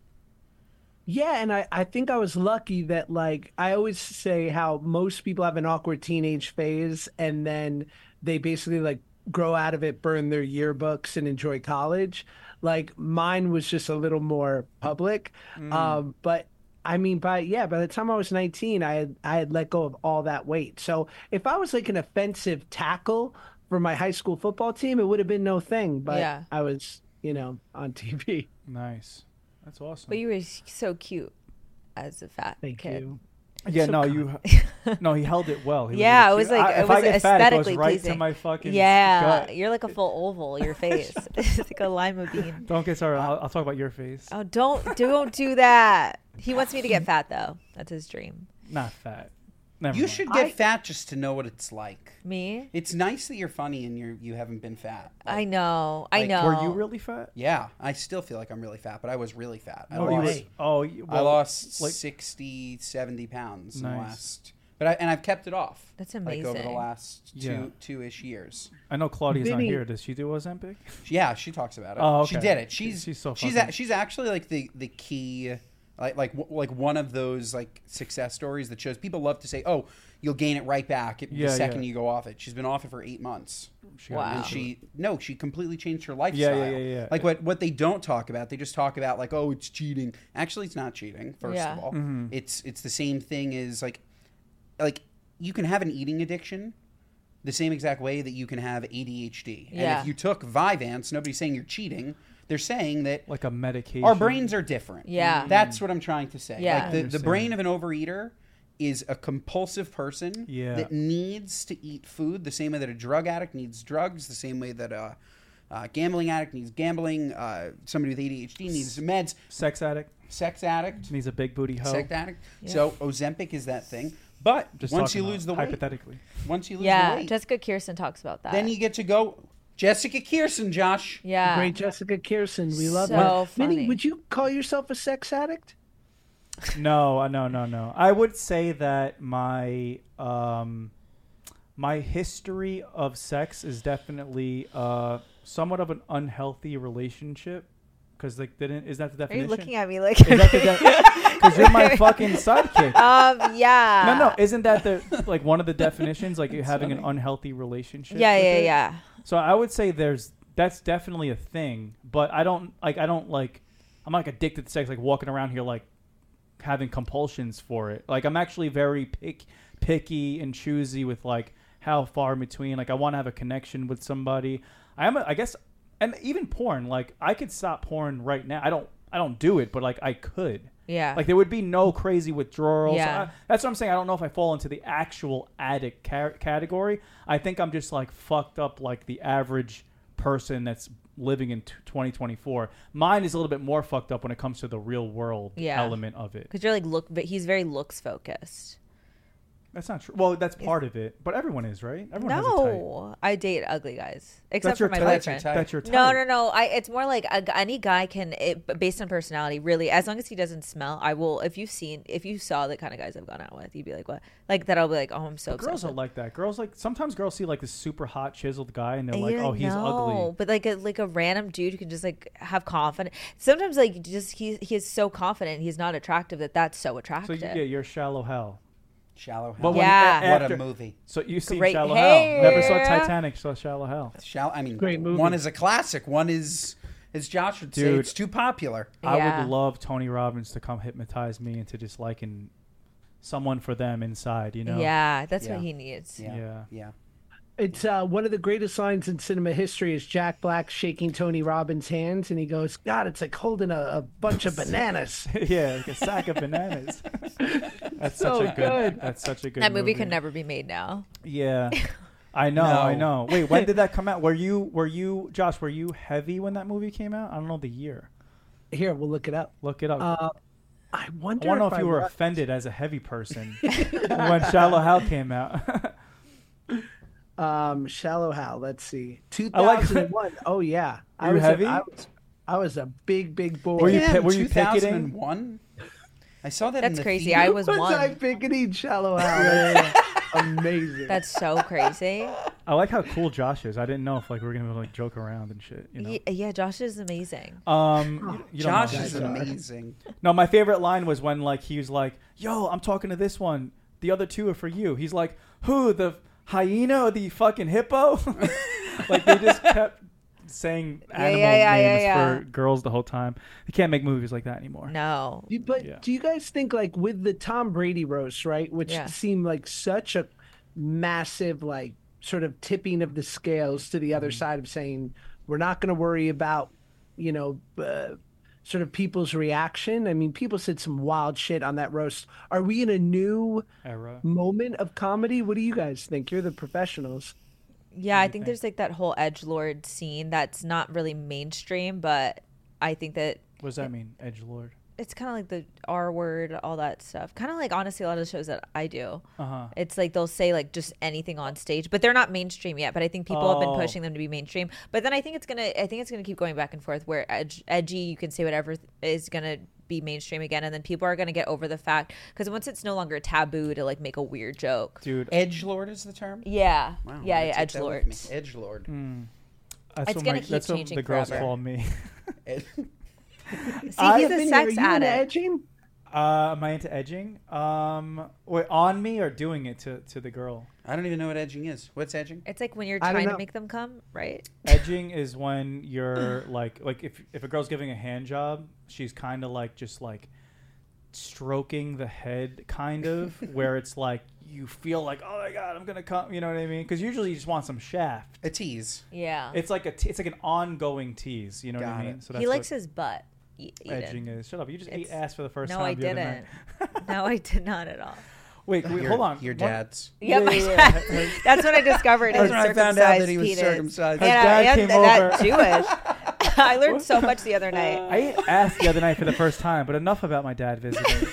Speaker 5: Yeah, and I think I was lucky that, like, I always say how most people have an awkward teenage phase, and then they basically, like, grow out of it, burn their yearbooks, and enjoy college. Like, mine was just a little more public. But, I mean, by the time I was 19, I had let go of all that weight. So if I was, like, an offensive tackle for my high school football team, it would have been no thing. But I was, on TV.
Speaker 2: Nice. That's awesome.
Speaker 4: But you were so cute as a fat
Speaker 5: Thank
Speaker 4: kid.
Speaker 5: you.
Speaker 2: Yeah,
Speaker 5: So
Speaker 2: no, he held it well. He
Speaker 4: Yeah,
Speaker 2: was
Speaker 4: it was like
Speaker 2: if I get fat, it goes
Speaker 4: aesthetically
Speaker 2: right
Speaker 4: pleasing.
Speaker 2: to my fucking gut.
Speaker 4: You're like a full oval. Your face, it's like a lima bean.
Speaker 2: Don't get started. I'll talk about your face.
Speaker 4: Oh, don't do that. He wants me to get fat though. That's his dream.
Speaker 2: Not fat. Never
Speaker 3: You
Speaker 2: mind.
Speaker 3: should get fat just to know what it's like.
Speaker 4: Me?
Speaker 3: It's nice that you're funny and you haven't been fat.
Speaker 4: I know.
Speaker 2: Were you really fat?
Speaker 3: Yeah, I still feel like I'm really fat, but I was really fat. I
Speaker 2: I
Speaker 3: lost
Speaker 2: like
Speaker 3: 60, 70 pounds in the
Speaker 2: Nice.
Speaker 3: last. But I've kept it off.
Speaker 4: That's
Speaker 3: Like over the
Speaker 4: amazing.
Speaker 3: last two-ish years.
Speaker 2: I know Claudia's not
Speaker 5: Vinny-
Speaker 2: here. Does she do Ozempic?
Speaker 3: Yeah, she talks about it.
Speaker 2: Oh,
Speaker 3: She
Speaker 2: okay.
Speaker 3: did it. She's
Speaker 2: so
Speaker 3: she's
Speaker 2: fucking-
Speaker 3: she's actually like the key, like one of those like success stories that shows people love to say, oh, you'll gain it right back the second you go off it. She's been off it for 8 months.
Speaker 4: Wow.
Speaker 3: And she completely changed her lifestyle.
Speaker 2: Yeah.
Speaker 3: Like what they don't talk about, they just talk about like, oh, it's cheating. Actually, it's not cheating. First
Speaker 4: Yeah.
Speaker 3: of all,
Speaker 2: Mm-hmm.
Speaker 3: it's the same thing as like you can have an eating addiction the same exact way that you can have ADHD. And
Speaker 4: Yeah.
Speaker 3: if you took Vyvanse, nobody's saying you're cheating. They're saying that
Speaker 2: Like a medication.
Speaker 3: our brains are different.
Speaker 4: Yeah.
Speaker 3: That's what I'm trying to say.
Speaker 4: Yeah.
Speaker 3: Like the brain of an overeater is a compulsive person that needs to eat food the same way that a drug addict needs drugs, the same way that a gambling addict needs gambling, somebody with ADHD needs meds,
Speaker 2: Sex addict
Speaker 3: needs
Speaker 2: a big booty hoe.
Speaker 3: sex addict. So Ozempic is that thing. But
Speaker 2: Just
Speaker 3: once
Speaker 2: talking
Speaker 3: you
Speaker 2: about
Speaker 3: lose the weight,
Speaker 2: hypothetically.
Speaker 3: once you lose the
Speaker 4: Yeah,
Speaker 3: weight,
Speaker 4: Jessica Kirsten talks about that.
Speaker 3: then you get to go Jessica Kirsten, Josh.
Speaker 4: yeah.
Speaker 5: Great Jessica Kirsten. We love
Speaker 4: So
Speaker 5: her.
Speaker 4: funny.
Speaker 5: Vinny, would you call yourself a sex addict?
Speaker 2: No. I would say that my my history of sex is definitely somewhat of an unhealthy relationship. Because is that the
Speaker 4: Are
Speaker 2: definition?
Speaker 4: you looking at me like?
Speaker 2: Because you're my fucking sidekick.
Speaker 4: Yeah.
Speaker 2: No, isn't that one of the definitions? Like you're having an unhealthy relationship.
Speaker 4: Yeah,
Speaker 2: with it?
Speaker 4: yeah.
Speaker 2: So I would say that's definitely a thing, but I'm not addicted to sex, like walking around here like having compulsions for it. Like I'm actually very picky and choosy with like how far in between. Like I want to have a connection with somebody. I guess, and even porn. Like I could stop porn right now. I don't do it, but like I could.
Speaker 4: Yeah.
Speaker 2: Like there would be no crazy withdrawals.
Speaker 4: Yeah.
Speaker 2: That's what I'm saying. I don't know if I fall into the actual addict category. I think I'm just like fucked up like the average person that's living in 2024. Mine is a little bit more fucked up when it comes to the real world element of it.
Speaker 4: Because you're like but he's very looks focused.
Speaker 2: That's not true. Well, that's part of it, but everyone is, right? Everyone has a type.
Speaker 4: No, I date ugly guys, except
Speaker 2: That's
Speaker 4: for
Speaker 2: your
Speaker 4: my
Speaker 2: type.
Speaker 4: boyfriend.
Speaker 2: That's your type.
Speaker 4: No. It's more like any guy can, based on personality, really. As long as he doesn't smell, I will. If you saw the kind of guys I've gone out with, you'd be like, what? Like that. I'll be like, oh, I'm so.
Speaker 2: But girls
Speaker 4: obsessed
Speaker 2: are
Speaker 4: with.
Speaker 2: like that. Girls sometimes girls see like this super hot chiseled guy and they're
Speaker 4: And
Speaker 2: like,
Speaker 4: you're
Speaker 2: oh, he's
Speaker 4: no,
Speaker 2: ugly.
Speaker 4: but like a random dude who can just like have confidence. Sometimes like just he is so confident, he's not attractive that's so
Speaker 2: So
Speaker 4: attractive.
Speaker 2: you're shallow hell.
Speaker 3: Shallow Hell.
Speaker 2: But when-
Speaker 4: Yeah.
Speaker 3: What
Speaker 2: after-
Speaker 3: a movie.
Speaker 2: So you've seen
Speaker 4: Great
Speaker 2: Shallow
Speaker 4: hair.
Speaker 2: Hell. Never saw Titanic, saw Shallow Hell.
Speaker 5: Great movie.
Speaker 3: One is a classic. One is, as Josh would say,
Speaker 2: Dude.
Speaker 3: it's too popular.
Speaker 2: I
Speaker 4: Yeah.
Speaker 2: would love Tony Robbins to come hypnotize me into just liking someone for them inside, you know?
Speaker 4: Yeah, that's
Speaker 3: Yeah.
Speaker 4: what he needs.
Speaker 3: Yeah.
Speaker 5: It's one of the greatest lines in cinema history is Jack Black shaking Tony Robbins' hands, and he goes, "God, it's like holding a bunch of bananas."
Speaker 2: Yeah, like a sack of bananas. That's
Speaker 5: So
Speaker 2: such a
Speaker 5: good.
Speaker 2: That's such a good
Speaker 4: That movie could never be made now.
Speaker 2: Yeah. I know,
Speaker 3: No.
Speaker 2: I know. Wait, when did that come out? Were you Josh, were you heavy when that movie came out? I don't know the year.
Speaker 5: Here, we'll look it up.
Speaker 2: Look it up.
Speaker 5: I wonder
Speaker 2: I want to know if you were
Speaker 5: was.
Speaker 2: offended as a heavy person when Shallow Hal came out.
Speaker 5: Shallow Hal. Let's see.
Speaker 2: I like-
Speaker 5: 2001. Oh yeah,
Speaker 2: Were you heavy?
Speaker 5: I was a big boy.
Speaker 2: Were you
Speaker 3: Damn,
Speaker 2: were you picketing?
Speaker 3: 2001? I saw that in
Speaker 4: That's
Speaker 3: the
Speaker 4: crazy.
Speaker 3: theater.
Speaker 4: I was
Speaker 5: was I
Speaker 4: one.
Speaker 5: picketing Shallow Hal? Amazing.
Speaker 4: That's so crazy.
Speaker 2: I like how cool Josh is. I didn't know if like we were gonna like joke around and shit. You know.
Speaker 4: Yeah, Josh is amazing.
Speaker 2: You don't
Speaker 3: Josh
Speaker 2: know
Speaker 3: is
Speaker 2: that.
Speaker 3: amazing.
Speaker 2: No, my favorite line was when like he was like, "Yo, I'm talking to this one. The other two are for you." He's like, "Who? The hyena or the fucking hippo?" Like they just kept saying animal names for girls the whole time. You can't make movies like that anymore.
Speaker 4: No.
Speaker 5: But
Speaker 2: Yeah.
Speaker 5: do you guys think like with the Tom Brady roast, right, which
Speaker 4: Yeah.
Speaker 5: seemed like such a massive like sort of tipping of the scales to the other side of saying we're not going to worry about, you know, sort of people's reaction. I mean, people said some wild shit on that roast. Are we in a new
Speaker 2: Era.
Speaker 5: moment of comedy? What do you guys think? You're the professionals.
Speaker 4: Yeah, I think there's like that whole edgelord scene that's not really mainstream, but I think that
Speaker 2: What does that mean, edgelord?
Speaker 4: it's kind of like the R word, all that stuff. Kind of like honestly a lot of the shows that I do. It's like they'll say like just anything on stage, but they're not mainstream yet. But I think people have been pushing them to be mainstream. But then I think it's gonna keep going back and forth. Where edgy, you can say whatever is gonna be mainstream again, and then people are gonna get over the fact because once it's no longer taboo to like make a weird joke.
Speaker 2: Dude,
Speaker 3: Edgelord is the term?
Speaker 4: Yeah,
Speaker 3: Wow,
Speaker 4: yeah,
Speaker 3: I'm gonna take that with me.
Speaker 4: edgelords.
Speaker 3: Edgelord.
Speaker 2: that's
Speaker 4: It's
Speaker 2: what
Speaker 4: gonna keep
Speaker 2: that's what
Speaker 4: changing
Speaker 2: the girls
Speaker 4: forever.
Speaker 2: call me.
Speaker 4: See,
Speaker 5: I
Speaker 4: he's
Speaker 5: have
Speaker 4: a
Speaker 5: been
Speaker 4: sex
Speaker 5: here. Are you into
Speaker 4: addict.
Speaker 5: edging?
Speaker 2: Am I into edging? Wait, on me or doing it to the girl?
Speaker 3: I don't even know what edging is. What's edging?
Speaker 4: It's like when you're
Speaker 5: I don't
Speaker 4: trying to
Speaker 5: know.
Speaker 4: make them come, right?
Speaker 2: Edging is when you're like if a girl's giving a hand job, she's kind of like just like stroking the head, kind of where it's like you feel like, oh my god, I'm gonna come. You know what I mean? Because usually you just want some shaft.
Speaker 3: A tease.
Speaker 4: Yeah.
Speaker 2: It's like it's like an ongoing tease. You know what
Speaker 3: Got
Speaker 2: I mean?
Speaker 3: it.
Speaker 2: So
Speaker 4: He
Speaker 2: what
Speaker 4: likes his butt.
Speaker 2: edging is. Shut up! You just ate
Speaker 4: It's-
Speaker 2: ass for the first
Speaker 4: No,
Speaker 2: time.
Speaker 4: I
Speaker 2: the other
Speaker 4: didn't.
Speaker 2: night.
Speaker 4: No, I did not at all.
Speaker 2: Wait, hold on.
Speaker 3: Your
Speaker 2: What-
Speaker 3: dad's.
Speaker 4: Yep,
Speaker 2: Yeah,
Speaker 4: my
Speaker 2: yeah,
Speaker 4: dad. That's when I discovered
Speaker 3: That's
Speaker 4: his
Speaker 3: when I
Speaker 4: circumcised
Speaker 3: found out that he was
Speaker 4: penis.
Speaker 3: circumcised.
Speaker 2: His
Speaker 4: And
Speaker 2: dad
Speaker 4: I
Speaker 2: came
Speaker 4: am that
Speaker 2: over.
Speaker 4: Jewish. I learned so much the other night.
Speaker 2: I ate ass the other night for the first time, but enough about my dad visiting.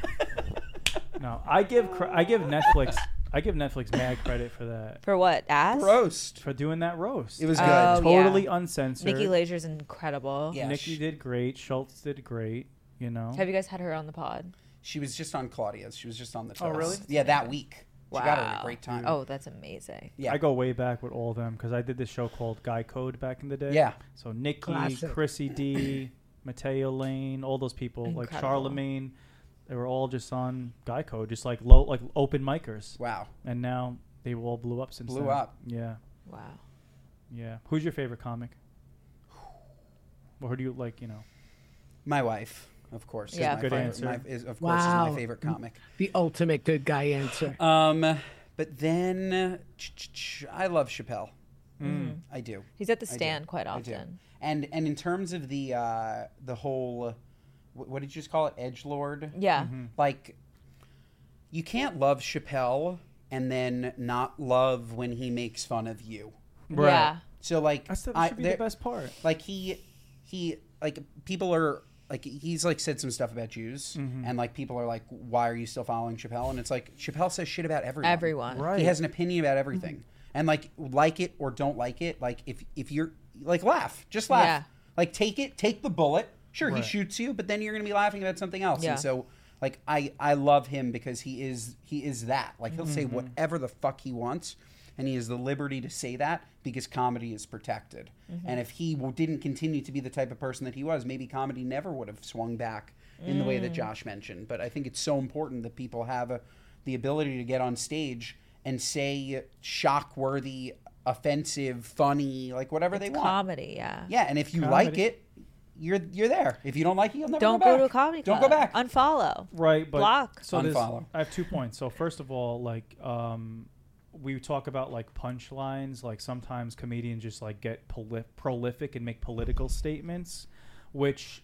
Speaker 2: No, I give Netflix mad credit for that,
Speaker 4: For what? Ass?
Speaker 3: Roast.
Speaker 2: for doing that roast.
Speaker 3: It was good.
Speaker 4: Oh,
Speaker 2: totally
Speaker 4: yeah.
Speaker 2: uncensored.
Speaker 4: Nikki Lazer's incredible.
Speaker 3: Yeah.
Speaker 2: Nikki did great. Schultz did great. You know.
Speaker 4: Have you guys had her on the pod?
Speaker 3: She was just on Claudia's. She was just on the toast.
Speaker 2: Oh, really?
Speaker 3: Yeah, that week.
Speaker 4: Wow.
Speaker 3: She got her at a great time.
Speaker 4: Oh, that's amazing.
Speaker 3: yeah.
Speaker 2: I go way back with all of them because I did this show called Guy Code back in the day.
Speaker 3: Yeah.
Speaker 2: So Nikki,
Speaker 5: Classic.
Speaker 2: Chrissy D, Mateo Lane, all those people, like
Speaker 4: Incredible.
Speaker 2: Charlemagne, they were all just on Guy Code, just like like open micers.
Speaker 3: Wow.
Speaker 2: And now they all blew up since
Speaker 3: Blew
Speaker 2: then.
Speaker 3: up.
Speaker 2: Yeah.
Speaker 4: Wow.
Speaker 2: Yeah. Who's your favorite comic? Or who do you like, you know?
Speaker 3: My wife, of course. is
Speaker 4: Yeah,
Speaker 3: my
Speaker 2: good
Speaker 3: favorite-
Speaker 2: answer.
Speaker 3: is
Speaker 5: Wow.
Speaker 3: my favorite comic.
Speaker 5: The ultimate good guy answer.
Speaker 3: But then I love Chappelle. I do.
Speaker 4: He's at the
Speaker 3: I do.
Speaker 4: stand quite
Speaker 3: I do.
Speaker 4: often.
Speaker 3: And in terms of the whole, what did you just call it? Edgelord?
Speaker 4: Yeah.
Speaker 3: Like, you can't love Chappelle and then not love when he makes fun of you.
Speaker 2: Right.
Speaker 4: Yeah.
Speaker 3: So like,
Speaker 2: That should be
Speaker 3: there-
Speaker 2: the best part.
Speaker 3: like he like people are like he's like said some stuff about Jews and like people are like, why are you still following Chappelle? And it's like Chappelle says shit about everyone.
Speaker 4: Everyone.
Speaker 2: Right.
Speaker 3: He has an opinion about everything. And like it or don't like it, like if you're like laugh, just laugh.
Speaker 4: Yeah.
Speaker 3: Like take the bullet. Sure,
Speaker 2: Right.
Speaker 3: he shoots you, but then you're gonna be laughing about something else.
Speaker 4: Yeah.
Speaker 3: And so like I love him because he is that. Like he'll say whatever the fuck he wants. And he has the liberty to say that because comedy is protected. And if he didn't continue to be the type of person that he was, maybe comedy never would have swung back in the way that Josh mentioned. But I think it's so important that people have the ability to get on stage and say shock-worthy, offensive, funny, like whatever they want.
Speaker 4: Comedy, yeah.
Speaker 3: Yeah, and if you
Speaker 2: Comedy.
Speaker 3: like it, you're there. If you don't like it, you'll never
Speaker 4: Don't
Speaker 3: go
Speaker 4: go
Speaker 3: back.
Speaker 4: to a comedy club.
Speaker 3: Don't go back.
Speaker 4: Unfollow.
Speaker 2: Right, but
Speaker 4: Block.
Speaker 2: so
Speaker 3: Unfollow.
Speaker 2: I have 2 points. So first of all, like we talk about like punchlines. Like sometimes comedians just like get prolific and make political statements, which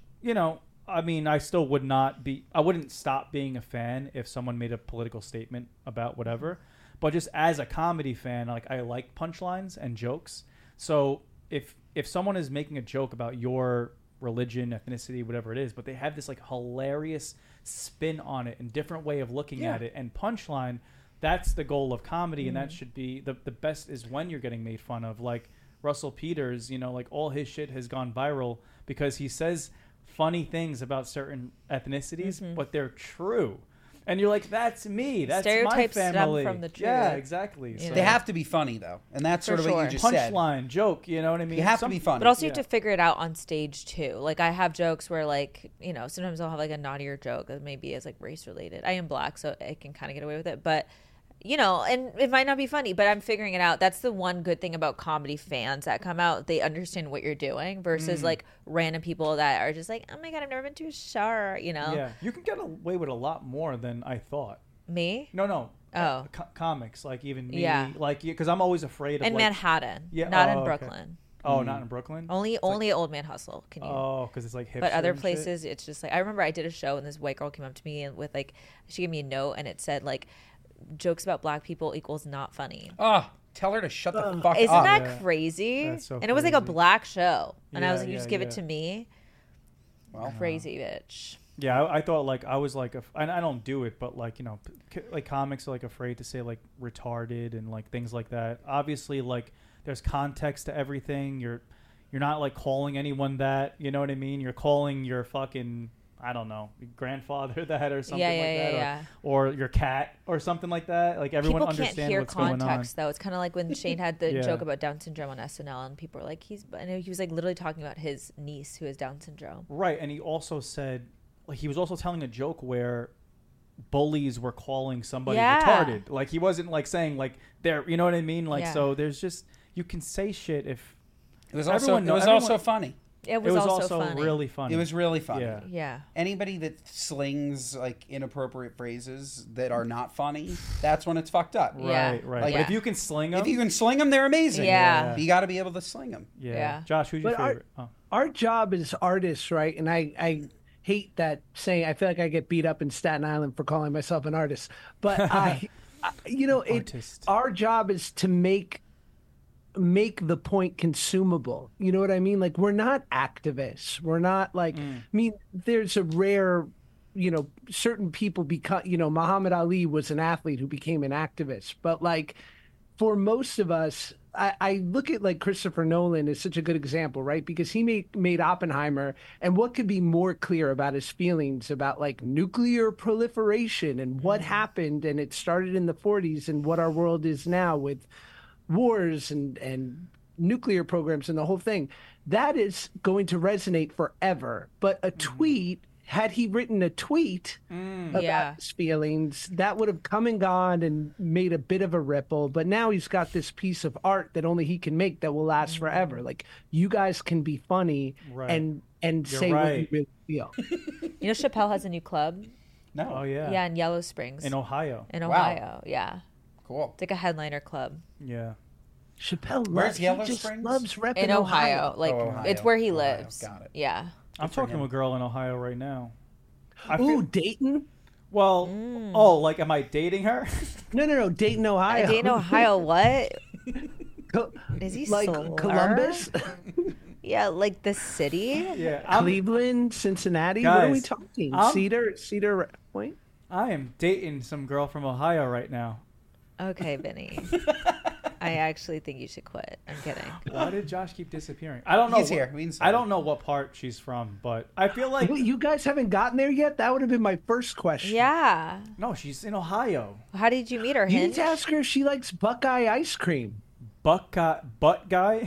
Speaker 2: I mean, I still would not be. I wouldn't stop being a fan if someone made a political statement about whatever. But just as a comedy fan, like I like punchlines and jokes. So if someone is making a joke about your religion, ethnicity, whatever it is, but they have this like hilarious spin on it and different way of looking at it, and punchline, that's the goal of comedy, and that should be the best is when you're getting made fun of. Like Russell Peters, like all his shit has gone viral because he says funny things about certain ethnicities, but they're true. And you're like, that's me. That's
Speaker 4: Stereotypes
Speaker 2: my
Speaker 4: stem
Speaker 2: family.
Speaker 4: from the truth.
Speaker 2: Yeah, exactly. So
Speaker 3: They have to be funny though, and that's sort of what you just said.
Speaker 2: punchline, joke. You know what I mean?
Speaker 3: You have to be funny.
Speaker 4: But also you have to figure it out on stage too. Like I have jokes where like, sometimes I'll have like a naughtier joke that maybe is like race related. I am black, so I can kind of get away with it. But and it might not be funny, but I'm figuring it out. That's the one good thing about comedy fans that come out. They understand what you're doing versus like random people that are just like, oh my God, I've never been to a show,
Speaker 2: Yeah, you can get away with a lot more than I thought.
Speaker 4: Me?
Speaker 2: No.
Speaker 4: Oh.
Speaker 2: Comics, like even me.
Speaker 4: Yeah.
Speaker 2: Like, because I'm always afraid of
Speaker 4: In
Speaker 2: like,
Speaker 4: Manhattan.
Speaker 2: Yeah.
Speaker 4: Not
Speaker 2: Oh,
Speaker 4: in
Speaker 2: okay.
Speaker 4: Brooklyn.
Speaker 2: Oh, not in Brooklyn?
Speaker 4: Only at Old Man Hustle can you.
Speaker 2: Oh, because it's like hipster
Speaker 4: But other
Speaker 2: and shit?
Speaker 4: places, it's just like, I remember I did a show and this white girl came up to me and with like, she gave me a note and it said like, jokes about black people equals not funny.
Speaker 3: Oh, tell her to shut the fuck
Speaker 4: Isn't
Speaker 3: up.
Speaker 4: that crazy?
Speaker 2: That's so
Speaker 4: and it was like a
Speaker 2: crazy.
Speaker 4: black show. And I was
Speaker 2: Yeah,
Speaker 4: like, you just
Speaker 2: yeah,
Speaker 4: give
Speaker 2: yeah.
Speaker 4: it to me?
Speaker 3: Well,
Speaker 4: Crazy bitch.
Speaker 2: Yeah, I thought like I was like, and I don't do it, but like like comics are like afraid to say like retarded and like things like that. Obviously, like there's context to everything. You're not like calling anyone that. You know what I mean? You're calling your fucking I don't know grandfather that or something like that, or your cat or something like that. Like everyone
Speaker 4: People can't
Speaker 2: understands
Speaker 4: hear
Speaker 2: what's going on.
Speaker 4: context though. It's kind of like when Shane had the
Speaker 2: Yeah.
Speaker 4: joke about Down syndrome on SNL, and people were like, he was like literally talking about his niece who has Down syndrome.
Speaker 2: Right, and he also said, like, he was also telling a joke where bullies were calling somebody retarded. Like, he wasn't like saying like they're, you know what I mean? Like, so there's just you can say shit if
Speaker 3: it was also funny.
Speaker 4: It was
Speaker 2: also
Speaker 4: funny.
Speaker 2: really funny.
Speaker 3: It was really funny.
Speaker 2: Yeah.
Speaker 3: Anybody that slings like inappropriate phrases that are not funny, that's when it's fucked up.
Speaker 4: Yeah.
Speaker 2: Right.
Speaker 3: Like,
Speaker 2: But if you can sling them,
Speaker 3: If you can sling them, they're amazing.
Speaker 4: Yeah.
Speaker 3: You got to be able to sling them.
Speaker 4: Yeah.
Speaker 2: Josh, who's your
Speaker 5: But
Speaker 2: favorite?
Speaker 5: our job as artists, right? And I hate that saying. I feel like I get beat up in Staten Island for calling myself an artist. But
Speaker 2: Artist.
Speaker 5: our job is to make the point consumable. You know what I mean? Like, we're not activists. We're not like, I mean, there's a rare, certain people become, Muhammad Ali was an athlete who became an activist. But like, for most of us, I look at like Christopher Nolan as such a good example, right? Because he made Oppenheimer, and what could be more clear about his feelings about like nuclear proliferation and what happened, and it started in the 40s, and what our world is now with wars and nuclear programs and the whole thing. That is going to resonate forever. But a tweet, had he written a tweet about his feelings, that would have come and gone and made a bit of a ripple. But now he's got this piece of art that only he can make that will last forever. Like, you guys can be funny and say what you really feel.
Speaker 4: Chappelle has a new club.
Speaker 3: No.
Speaker 2: Oh yeah.
Speaker 4: Yeah, in Yellow Springs.
Speaker 2: In Ohio.
Speaker 4: Yeah.
Speaker 3: Cool.
Speaker 4: It's like a headliner club.
Speaker 2: Yeah.
Speaker 5: Chappelle
Speaker 3: Where's Yellow
Speaker 5: just
Speaker 3: Springs?
Speaker 5: loves repping
Speaker 4: In Ohio. Like,
Speaker 3: Ohio.
Speaker 4: it's where he
Speaker 3: Ohio.
Speaker 4: lives.
Speaker 3: Got it.
Speaker 4: Yeah.
Speaker 2: I'm talking to a girl in Ohio right now.
Speaker 5: Ooh, Dayton?
Speaker 2: Well, like, am I dating her?
Speaker 5: No, Dayton, Ohio.
Speaker 4: Dayton, Ohio, what?
Speaker 5: Co-
Speaker 4: Is he
Speaker 5: like
Speaker 4: slur?
Speaker 5: Columbus,
Speaker 4: Yeah, like the city?
Speaker 2: Yeah.
Speaker 5: Cleveland, Cincinnati. What are we
Speaker 2: Guys,
Speaker 5: talking?
Speaker 2: I'm-
Speaker 5: Cedar Point.
Speaker 2: I am dating some girl from Ohio right now.
Speaker 4: Okay, Vinny. I actually think you should quit. I'm kidding.
Speaker 2: Why did Josh keep disappearing? I don't know.
Speaker 3: He's here. We can see
Speaker 2: I
Speaker 3: him.
Speaker 2: don't know what part she's from, but I feel like
Speaker 5: Well, you guys haven't gotten there yet. That would have been my first question.
Speaker 4: Yeah.
Speaker 2: no, she's in Ohio.
Speaker 4: How did you meet her,
Speaker 5: You need
Speaker 4: Hinge?
Speaker 5: to ask her if she likes Buckeye ice cream.
Speaker 2: Butt guy.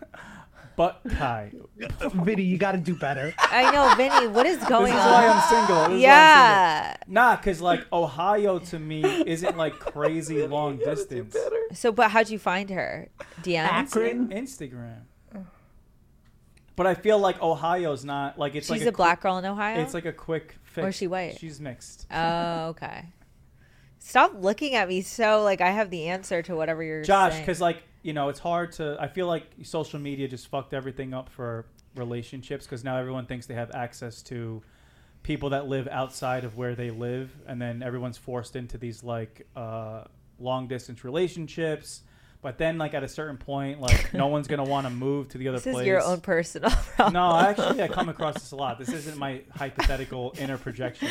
Speaker 2: Buckeye.
Speaker 5: Vinny, you got to do better.
Speaker 4: I know, Vinny. What is
Speaker 2: This
Speaker 4: going
Speaker 2: is
Speaker 4: on?
Speaker 2: why I'm single. This is why I'm
Speaker 4: Yeah.
Speaker 2: single. Nah, because like Ohio to me isn't like crazy long distance.
Speaker 4: So, but how'd you find her? DMs?
Speaker 5: Akron.
Speaker 2: Instagram. But I feel like Ohio's not like it's.
Speaker 4: She's
Speaker 2: like
Speaker 4: a black girl in Ohio.
Speaker 2: It's like a quick fix.
Speaker 4: Or is she white?
Speaker 2: She's mixed.
Speaker 4: Oh, okay. Stop looking at me so like I have the answer to whatever you're
Speaker 2: Josh,
Speaker 4: saying.
Speaker 2: because like it's hard to. I feel like social media just fucked everything up for relationships because now everyone thinks they have access to people that live outside of where they live, and then everyone's forced into these like long distance relationships. But then, like at a certain point, like no one's gonna want to move to the other place.
Speaker 4: This is your own personal problem.
Speaker 2: No, actually, I come across this a lot. This isn't my hypothetical inner projection.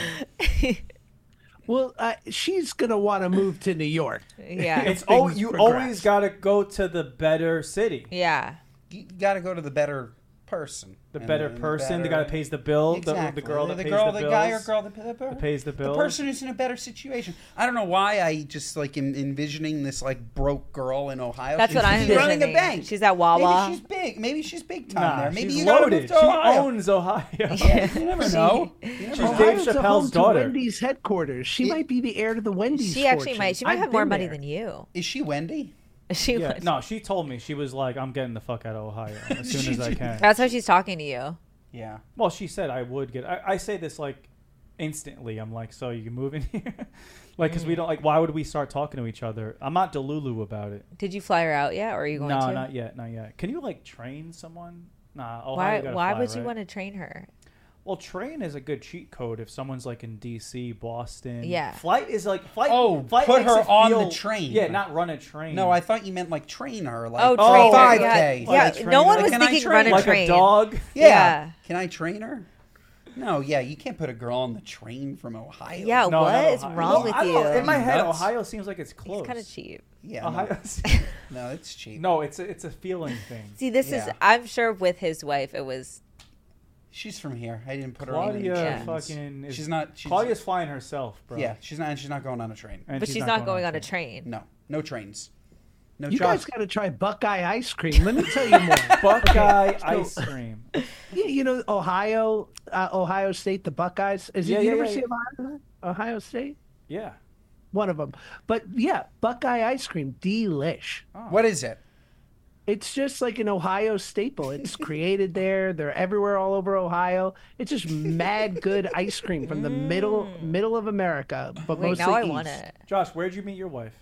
Speaker 5: Well, she's gonna want to move to New York.
Speaker 4: Yeah.
Speaker 2: It's
Speaker 5: Things
Speaker 2: you
Speaker 5: progress.
Speaker 2: always gotta go to the better city.
Speaker 4: Yeah.
Speaker 3: You got to go to the better person.
Speaker 2: The better person, the guy that pays the bill,
Speaker 3: Exactly.
Speaker 2: the girl that pays
Speaker 3: girl,
Speaker 2: the
Speaker 3: the
Speaker 2: bills,
Speaker 3: guy or girl that
Speaker 2: pays the bills.
Speaker 3: The person who's in a better situation. I don't know why I just like am envisioning this like broke girl in Ohio.
Speaker 4: That's what I'm
Speaker 3: She's running a
Speaker 4: envisioning.
Speaker 3: bank.
Speaker 4: She's at Wawa.
Speaker 3: Maybe she's big. Maybe she's big time
Speaker 2: Nah,
Speaker 3: there. Maybe
Speaker 2: she's
Speaker 3: you gotta
Speaker 2: loaded.
Speaker 3: move to
Speaker 2: She
Speaker 3: Ohio.
Speaker 2: owns Ohio.
Speaker 3: Yeah, you never know. You never
Speaker 2: She's
Speaker 3: know.
Speaker 2: Dave
Speaker 5: Ohio's the home
Speaker 2: Chappelle's
Speaker 5: to
Speaker 2: daughter.
Speaker 5: Wendy's headquarters. She might be the heir to the Wendy's.
Speaker 4: She actually
Speaker 5: fortune.
Speaker 4: might. She might
Speaker 5: I've
Speaker 4: have more
Speaker 5: been
Speaker 4: money
Speaker 5: there.
Speaker 4: than you.
Speaker 3: Is she Wendy?
Speaker 4: She
Speaker 2: Yeah,
Speaker 4: was.
Speaker 2: no, she told me she was like, "I'm getting the fuck out of Ohio as soon as I can."
Speaker 4: That's why she's talking to you.
Speaker 3: Yeah.
Speaker 2: Well, she said I would get. I say this like instantly. I'm like, so you can move in here, like, because we don't like. Why would we start talking to each other? I'm not delulu about it.
Speaker 4: Did you fly her out yet, or are you going
Speaker 2: No,
Speaker 4: to?
Speaker 2: not yet, not yet. Can you like train someone? Nah, Ohio.
Speaker 4: Why?
Speaker 2: You gotta
Speaker 4: Why
Speaker 2: fly,
Speaker 4: would you
Speaker 2: right?
Speaker 4: want to train her?
Speaker 2: Well, train is a good cheat code if someone's like in D.C., Boston.
Speaker 4: Yeah.
Speaker 2: Flight is like flight.
Speaker 3: Oh,
Speaker 2: flight
Speaker 3: put
Speaker 2: makes
Speaker 3: her
Speaker 2: it
Speaker 3: on the
Speaker 2: feel-
Speaker 3: train.
Speaker 2: Yeah, not run a train.
Speaker 3: No, I thought you meant like train her. Like,
Speaker 4: Oh,
Speaker 2: Oh,
Speaker 4: train her.
Speaker 3: 5K.
Speaker 4: Yeah,
Speaker 2: Like
Speaker 4: yeah.
Speaker 2: a train
Speaker 4: No one
Speaker 2: her.
Speaker 4: was
Speaker 3: Can I
Speaker 4: thinking
Speaker 3: train
Speaker 4: run a
Speaker 3: her?
Speaker 2: like
Speaker 4: train.
Speaker 2: a dog.
Speaker 4: Yeah.
Speaker 3: Can I train her? No, yeah, you can't put a girl on the train from Ohio.
Speaker 4: Yeah.
Speaker 2: No,
Speaker 4: what
Speaker 2: not
Speaker 4: is
Speaker 2: Ohio.
Speaker 4: wrong
Speaker 2: Well,
Speaker 4: with
Speaker 2: I don't know.
Speaker 4: you?
Speaker 2: In my head,
Speaker 3: Nuts.
Speaker 2: Ohio seems like it's close.
Speaker 4: It's kind of cheap.
Speaker 3: Yeah,
Speaker 2: Ohio.
Speaker 3: no, it's cheap.
Speaker 2: No, it's a feeling thing.
Speaker 4: See, this is.
Speaker 3: Yeah.
Speaker 4: I'm sure with his wife, it was.
Speaker 3: She's from here. I didn't put her on any
Speaker 2: Claudia
Speaker 3: trains.
Speaker 2: fucking. Is,
Speaker 3: She's not. She's,
Speaker 2: Claudia's flying herself, bro.
Speaker 3: Yeah, she's not. And she's not going on a train.
Speaker 2: And
Speaker 4: But she's not going on a train.
Speaker 3: No, no trains. No.
Speaker 5: You
Speaker 3: Josh,
Speaker 5: guys got to try Buckeye ice cream. Let me tell you more.
Speaker 2: Buckeye ice cream.
Speaker 5: Yeah, you know Ohio, Ohio State, the Buckeyes. Is
Speaker 2: Yeah,
Speaker 5: it
Speaker 2: yeah,
Speaker 5: University
Speaker 2: yeah.
Speaker 5: of Ohio State?
Speaker 2: Yeah.
Speaker 5: One of them. But yeah, Buckeye ice cream, delish.
Speaker 3: what is it?
Speaker 5: It's just like an Ohio staple. It's created there. They're everywhere all over Ohio. It's just mad good ice cream from the middle of America, but
Speaker 4: Wait,
Speaker 5: mostly
Speaker 4: now I
Speaker 5: east.
Speaker 4: want it.
Speaker 2: Josh, where'd you meet your wife?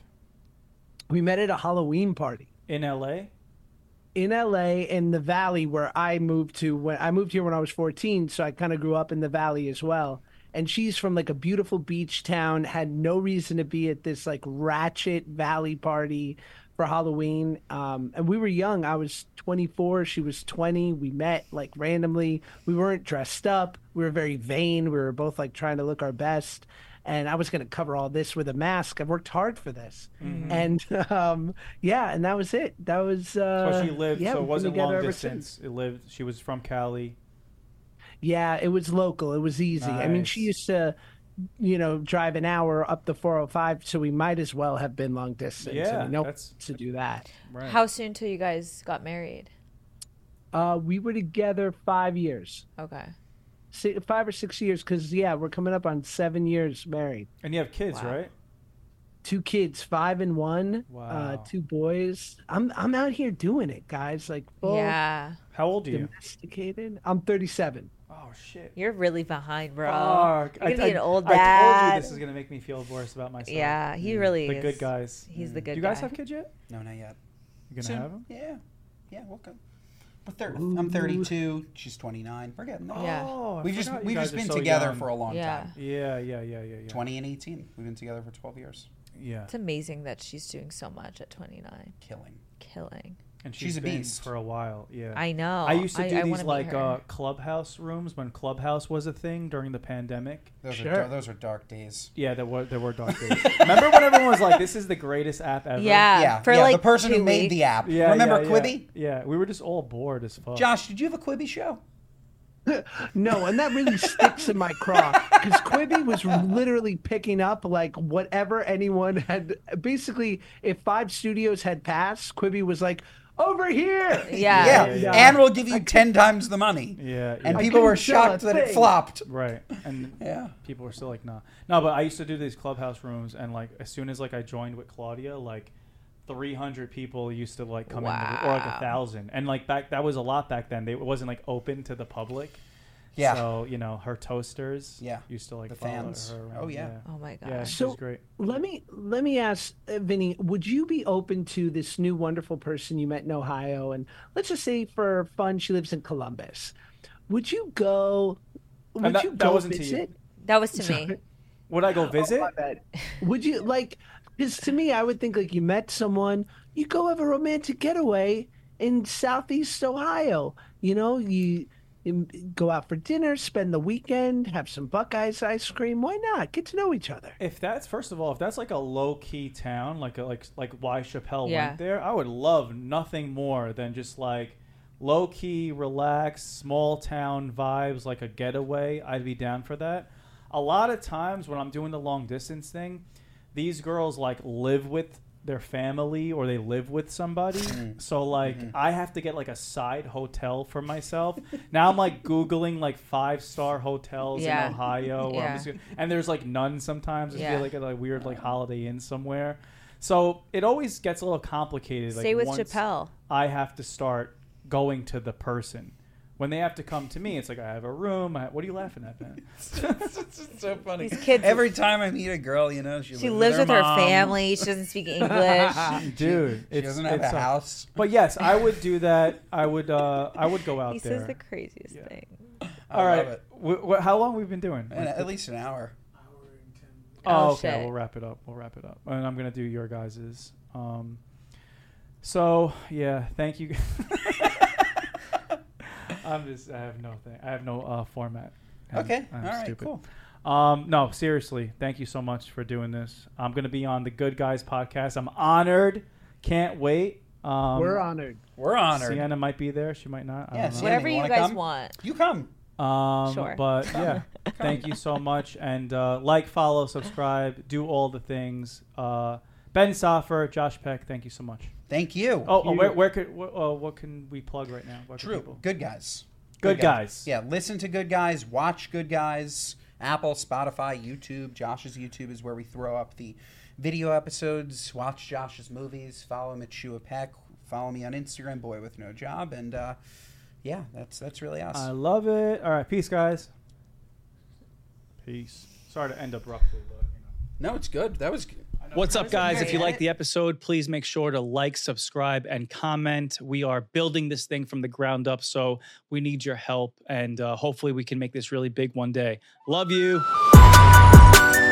Speaker 5: We met at a Halloween party
Speaker 2: In L.A.
Speaker 5: in LA in the Valley where I moved to. When I moved here when I was 14, so I kind of grew up in the Valley as well. And she's from like a beautiful beach town, had no reason to be at this like ratchet Valley party for Halloween. And we were young. I was 24, she was 20. We met like randomly. We weren't dressed up. We were very vain. We were both like trying to look our best. And I was going to cover all this with a mask. I worked hard for this. And yeah, and that was it. That was
Speaker 2: So she lived.
Speaker 5: yeah,
Speaker 2: so it
Speaker 5: we've been
Speaker 2: wasn't
Speaker 5: together
Speaker 2: long
Speaker 5: ever
Speaker 2: distance.
Speaker 5: since.
Speaker 2: It lived. She was from Cali.
Speaker 5: Yeah, it was local. It was easy. I mean, she
Speaker 2: Nice.
Speaker 5: used to, you know, drive an hour up the 405, so we might as well have been long distance.
Speaker 2: Yeah,
Speaker 5: and we know
Speaker 2: that's-
Speaker 5: to do that.
Speaker 2: Right.
Speaker 4: How soon till you guys got married?
Speaker 5: We were together 5 years,
Speaker 4: Okay.
Speaker 5: 5 or 6 years, because yeah, we're coming up on 7 years married.
Speaker 2: And you have kids,
Speaker 4: Wow.
Speaker 2: right?
Speaker 5: 2 kids, 5 and 1.
Speaker 2: Wow.
Speaker 5: 2 boys. I'm out here doing it, guys. Like full
Speaker 4: Yeah.
Speaker 2: How old are you?
Speaker 5: domesticated. I'm 37.
Speaker 2: Oh shit.
Speaker 4: You're really behind, bro.
Speaker 2: Fuck.
Speaker 4: You're gonna be an old
Speaker 2: I told
Speaker 4: dad.
Speaker 2: you this is gonna make me feel worse about myself.
Speaker 4: Yeah, he really
Speaker 2: The
Speaker 4: is.
Speaker 2: good guys.
Speaker 4: He's the good
Speaker 2: Do you guys
Speaker 4: guy.
Speaker 2: have kids yet?
Speaker 3: No, not yet.
Speaker 2: You gonna
Speaker 3: Soon.
Speaker 2: have them?
Speaker 3: Yeah, yeah, we'll go. I'm 32. She's 29. We're getting there.
Speaker 4: Yeah.
Speaker 2: Oh, I
Speaker 3: We've just
Speaker 2: forgot you
Speaker 3: we've
Speaker 2: guys
Speaker 3: just
Speaker 2: are
Speaker 3: been
Speaker 2: so
Speaker 3: together
Speaker 2: young.
Speaker 3: for a long
Speaker 4: Yeah.
Speaker 3: time.
Speaker 2: Yeah.
Speaker 3: 20 and 18. We've been together for 12 years.
Speaker 2: Yeah.
Speaker 4: It's amazing that she's doing so much at 29.
Speaker 3: Killing.
Speaker 4: Killing.
Speaker 2: And
Speaker 3: She's a
Speaker 2: been
Speaker 3: beast.
Speaker 2: for a while. Yeah.
Speaker 4: I know.
Speaker 2: I used to do
Speaker 4: I
Speaker 2: these
Speaker 4: wanna meet
Speaker 2: like
Speaker 4: her.
Speaker 2: clubhouse rooms when Clubhouse was a thing during the pandemic.
Speaker 3: Those
Speaker 5: Sure.
Speaker 3: are those are dark days.
Speaker 2: Yeah, there were dark days. Remember when everyone was like, "This is the greatest app ever"?
Speaker 4: Yeah.
Speaker 3: Yeah,
Speaker 4: For
Speaker 3: yeah.
Speaker 4: like
Speaker 3: The person
Speaker 4: 2
Speaker 3: who made
Speaker 4: weeks.
Speaker 3: the app.
Speaker 2: Yeah.
Speaker 3: Remember
Speaker 2: yeah,
Speaker 3: Quibi?
Speaker 2: Yeah. We were just all bored as fuck.
Speaker 3: Josh, did you have a Quibi show?
Speaker 5: No, and that really sticks in my craw because Quibi was literally picking up like whatever anyone had. Basically, if 5 studios had passed, Quibi was like, over here.
Speaker 4: Yeah.
Speaker 2: Yeah.
Speaker 3: And we'll give you 10 times the money.
Speaker 2: Yeah.
Speaker 3: And
Speaker 5: I
Speaker 3: people were
Speaker 5: couldn't sell
Speaker 3: shocked
Speaker 5: a
Speaker 3: that it
Speaker 5: thing.
Speaker 3: flopped.
Speaker 2: Right. And
Speaker 3: Yeah.
Speaker 2: people were still like, nah. No, but I used to do these clubhouse rooms, and like as soon as like I joined with Claudia, like 300 people used to like come in,
Speaker 4: Wow.
Speaker 2: or like 1,000, and like that was a lot back then. It wasn't like open to the public.
Speaker 3: Yeah.
Speaker 2: So her toasters.
Speaker 3: Yeah.
Speaker 2: Used to like
Speaker 3: The
Speaker 2: follow
Speaker 3: fans.
Speaker 2: her around.
Speaker 3: Oh, yeah.
Speaker 4: Oh my god.
Speaker 2: Yeah, she
Speaker 5: So
Speaker 2: was great.
Speaker 5: let me ask, Vinny, would you be open to this new wonderful person you met in Ohio? And let's just say for fun, she lives in Columbus. Would you go? Would
Speaker 2: that-
Speaker 5: you
Speaker 2: that
Speaker 5: go
Speaker 2: wasn't to you.
Speaker 5: visit?
Speaker 4: That was to me.
Speaker 2: Would I go
Speaker 5: Oh,
Speaker 2: visit?
Speaker 5: my bad. Would you like? Because to me, I would think like you met someone, you go have a romantic getaway in Southeast Ohio. You go out for dinner, spend the weekend, have some Buckeyes ice cream. Why not? Get to know each other.
Speaker 2: If that's first of all, if that's like a low key town, like why Chappelle
Speaker 4: Yeah.
Speaker 2: went there, I would love nothing more than just like low key, relaxed, small town vibes, like a getaway. I'd be down for that. A lot of times when I'm doing the long distance thing, these girls like live with their family or they live with somebody. So like I have to get like a side hotel for myself. Now I'm like Googling like 5-star hotels
Speaker 4: Yeah.
Speaker 2: in Ohio. Where I'm
Speaker 4: Yeah.
Speaker 2: just and there's like none sometimes. Just
Speaker 4: Yeah.
Speaker 2: feel like a weird like Holiday Inn somewhere. So it always gets a little complicated.
Speaker 4: Stay
Speaker 2: like,
Speaker 4: with
Speaker 2: once
Speaker 4: Chappelle.
Speaker 2: I have to start going to the person. When they have to come to me, it's like I have a room. What are you laughing at, man?
Speaker 3: It's so funny.
Speaker 4: These kids-
Speaker 3: Every time I meet a girl,
Speaker 4: She lives with her
Speaker 3: mom.
Speaker 4: family. She doesn't speak English.
Speaker 2: Dude,
Speaker 3: She doesn't have a
Speaker 2: it's
Speaker 3: house.
Speaker 2: But yes, I would do that. I would go out
Speaker 4: He
Speaker 2: there.
Speaker 4: says the craziest
Speaker 2: Yeah.
Speaker 4: thing.
Speaker 2: All
Speaker 3: love
Speaker 2: right.
Speaker 3: it.
Speaker 2: How long we've been doing?
Speaker 3: And at least an hour.
Speaker 2: Oh,
Speaker 4: Oh,
Speaker 2: okay.
Speaker 4: shit.
Speaker 2: We'll wrap it up. And I'm gonna do your guys's. So yeah, thank you. I have no format.
Speaker 3: Okay.
Speaker 2: I'm
Speaker 3: All right.
Speaker 2: stupid.
Speaker 3: Cool.
Speaker 2: No, seriously, thank you so much for doing this. I'm gonna be on the Good Guys podcast. I'm honored. Can't wait.
Speaker 5: We're honored.
Speaker 3: We're honored.
Speaker 2: Sienna might be there. She might not. I
Speaker 3: Yeah,
Speaker 2: don't know.
Speaker 3: Sienna,
Speaker 4: Whatever
Speaker 3: you
Speaker 4: you
Speaker 3: wanna
Speaker 4: guys
Speaker 3: come?
Speaker 4: want.
Speaker 3: You come.
Speaker 4: Sure.
Speaker 2: But yeah, thank you so much. And like, follow, subscribe, do all the things. Ben Soffer, Josh Peck, thank you so much.
Speaker 3: Thank you.
Speaker 2: Oh, what can we plug right now? Where can
Speaker 3: True.
Speaker 2: people-
Speaker 3: Good guys.
Speaker 2: Good guys.
Speaker 3: Yeah, listen to Good Guys. Watch Good Guys. Apple, Spotify, YouTube. Josh's YouTube is where we throw up the video episodes. Watch Josh's movies. Follow him at Shua Peck. Follow me on Instagram, Boy With No Job. And yeah, that's really us.
Speaker 2: I love it. All right, peace, guys. Peace. Sorry to end abruptly, but
Speaker 3: No, it's good. That was good.
Speaker 9: What's up, guys? If you
Speaker 3: Hey,
Speaker 9: like the episode, please make sure to like, subscribe, and comment. We are building this thing from the ground up, so we need your help, and hopefully we can make this really big one day. Love you.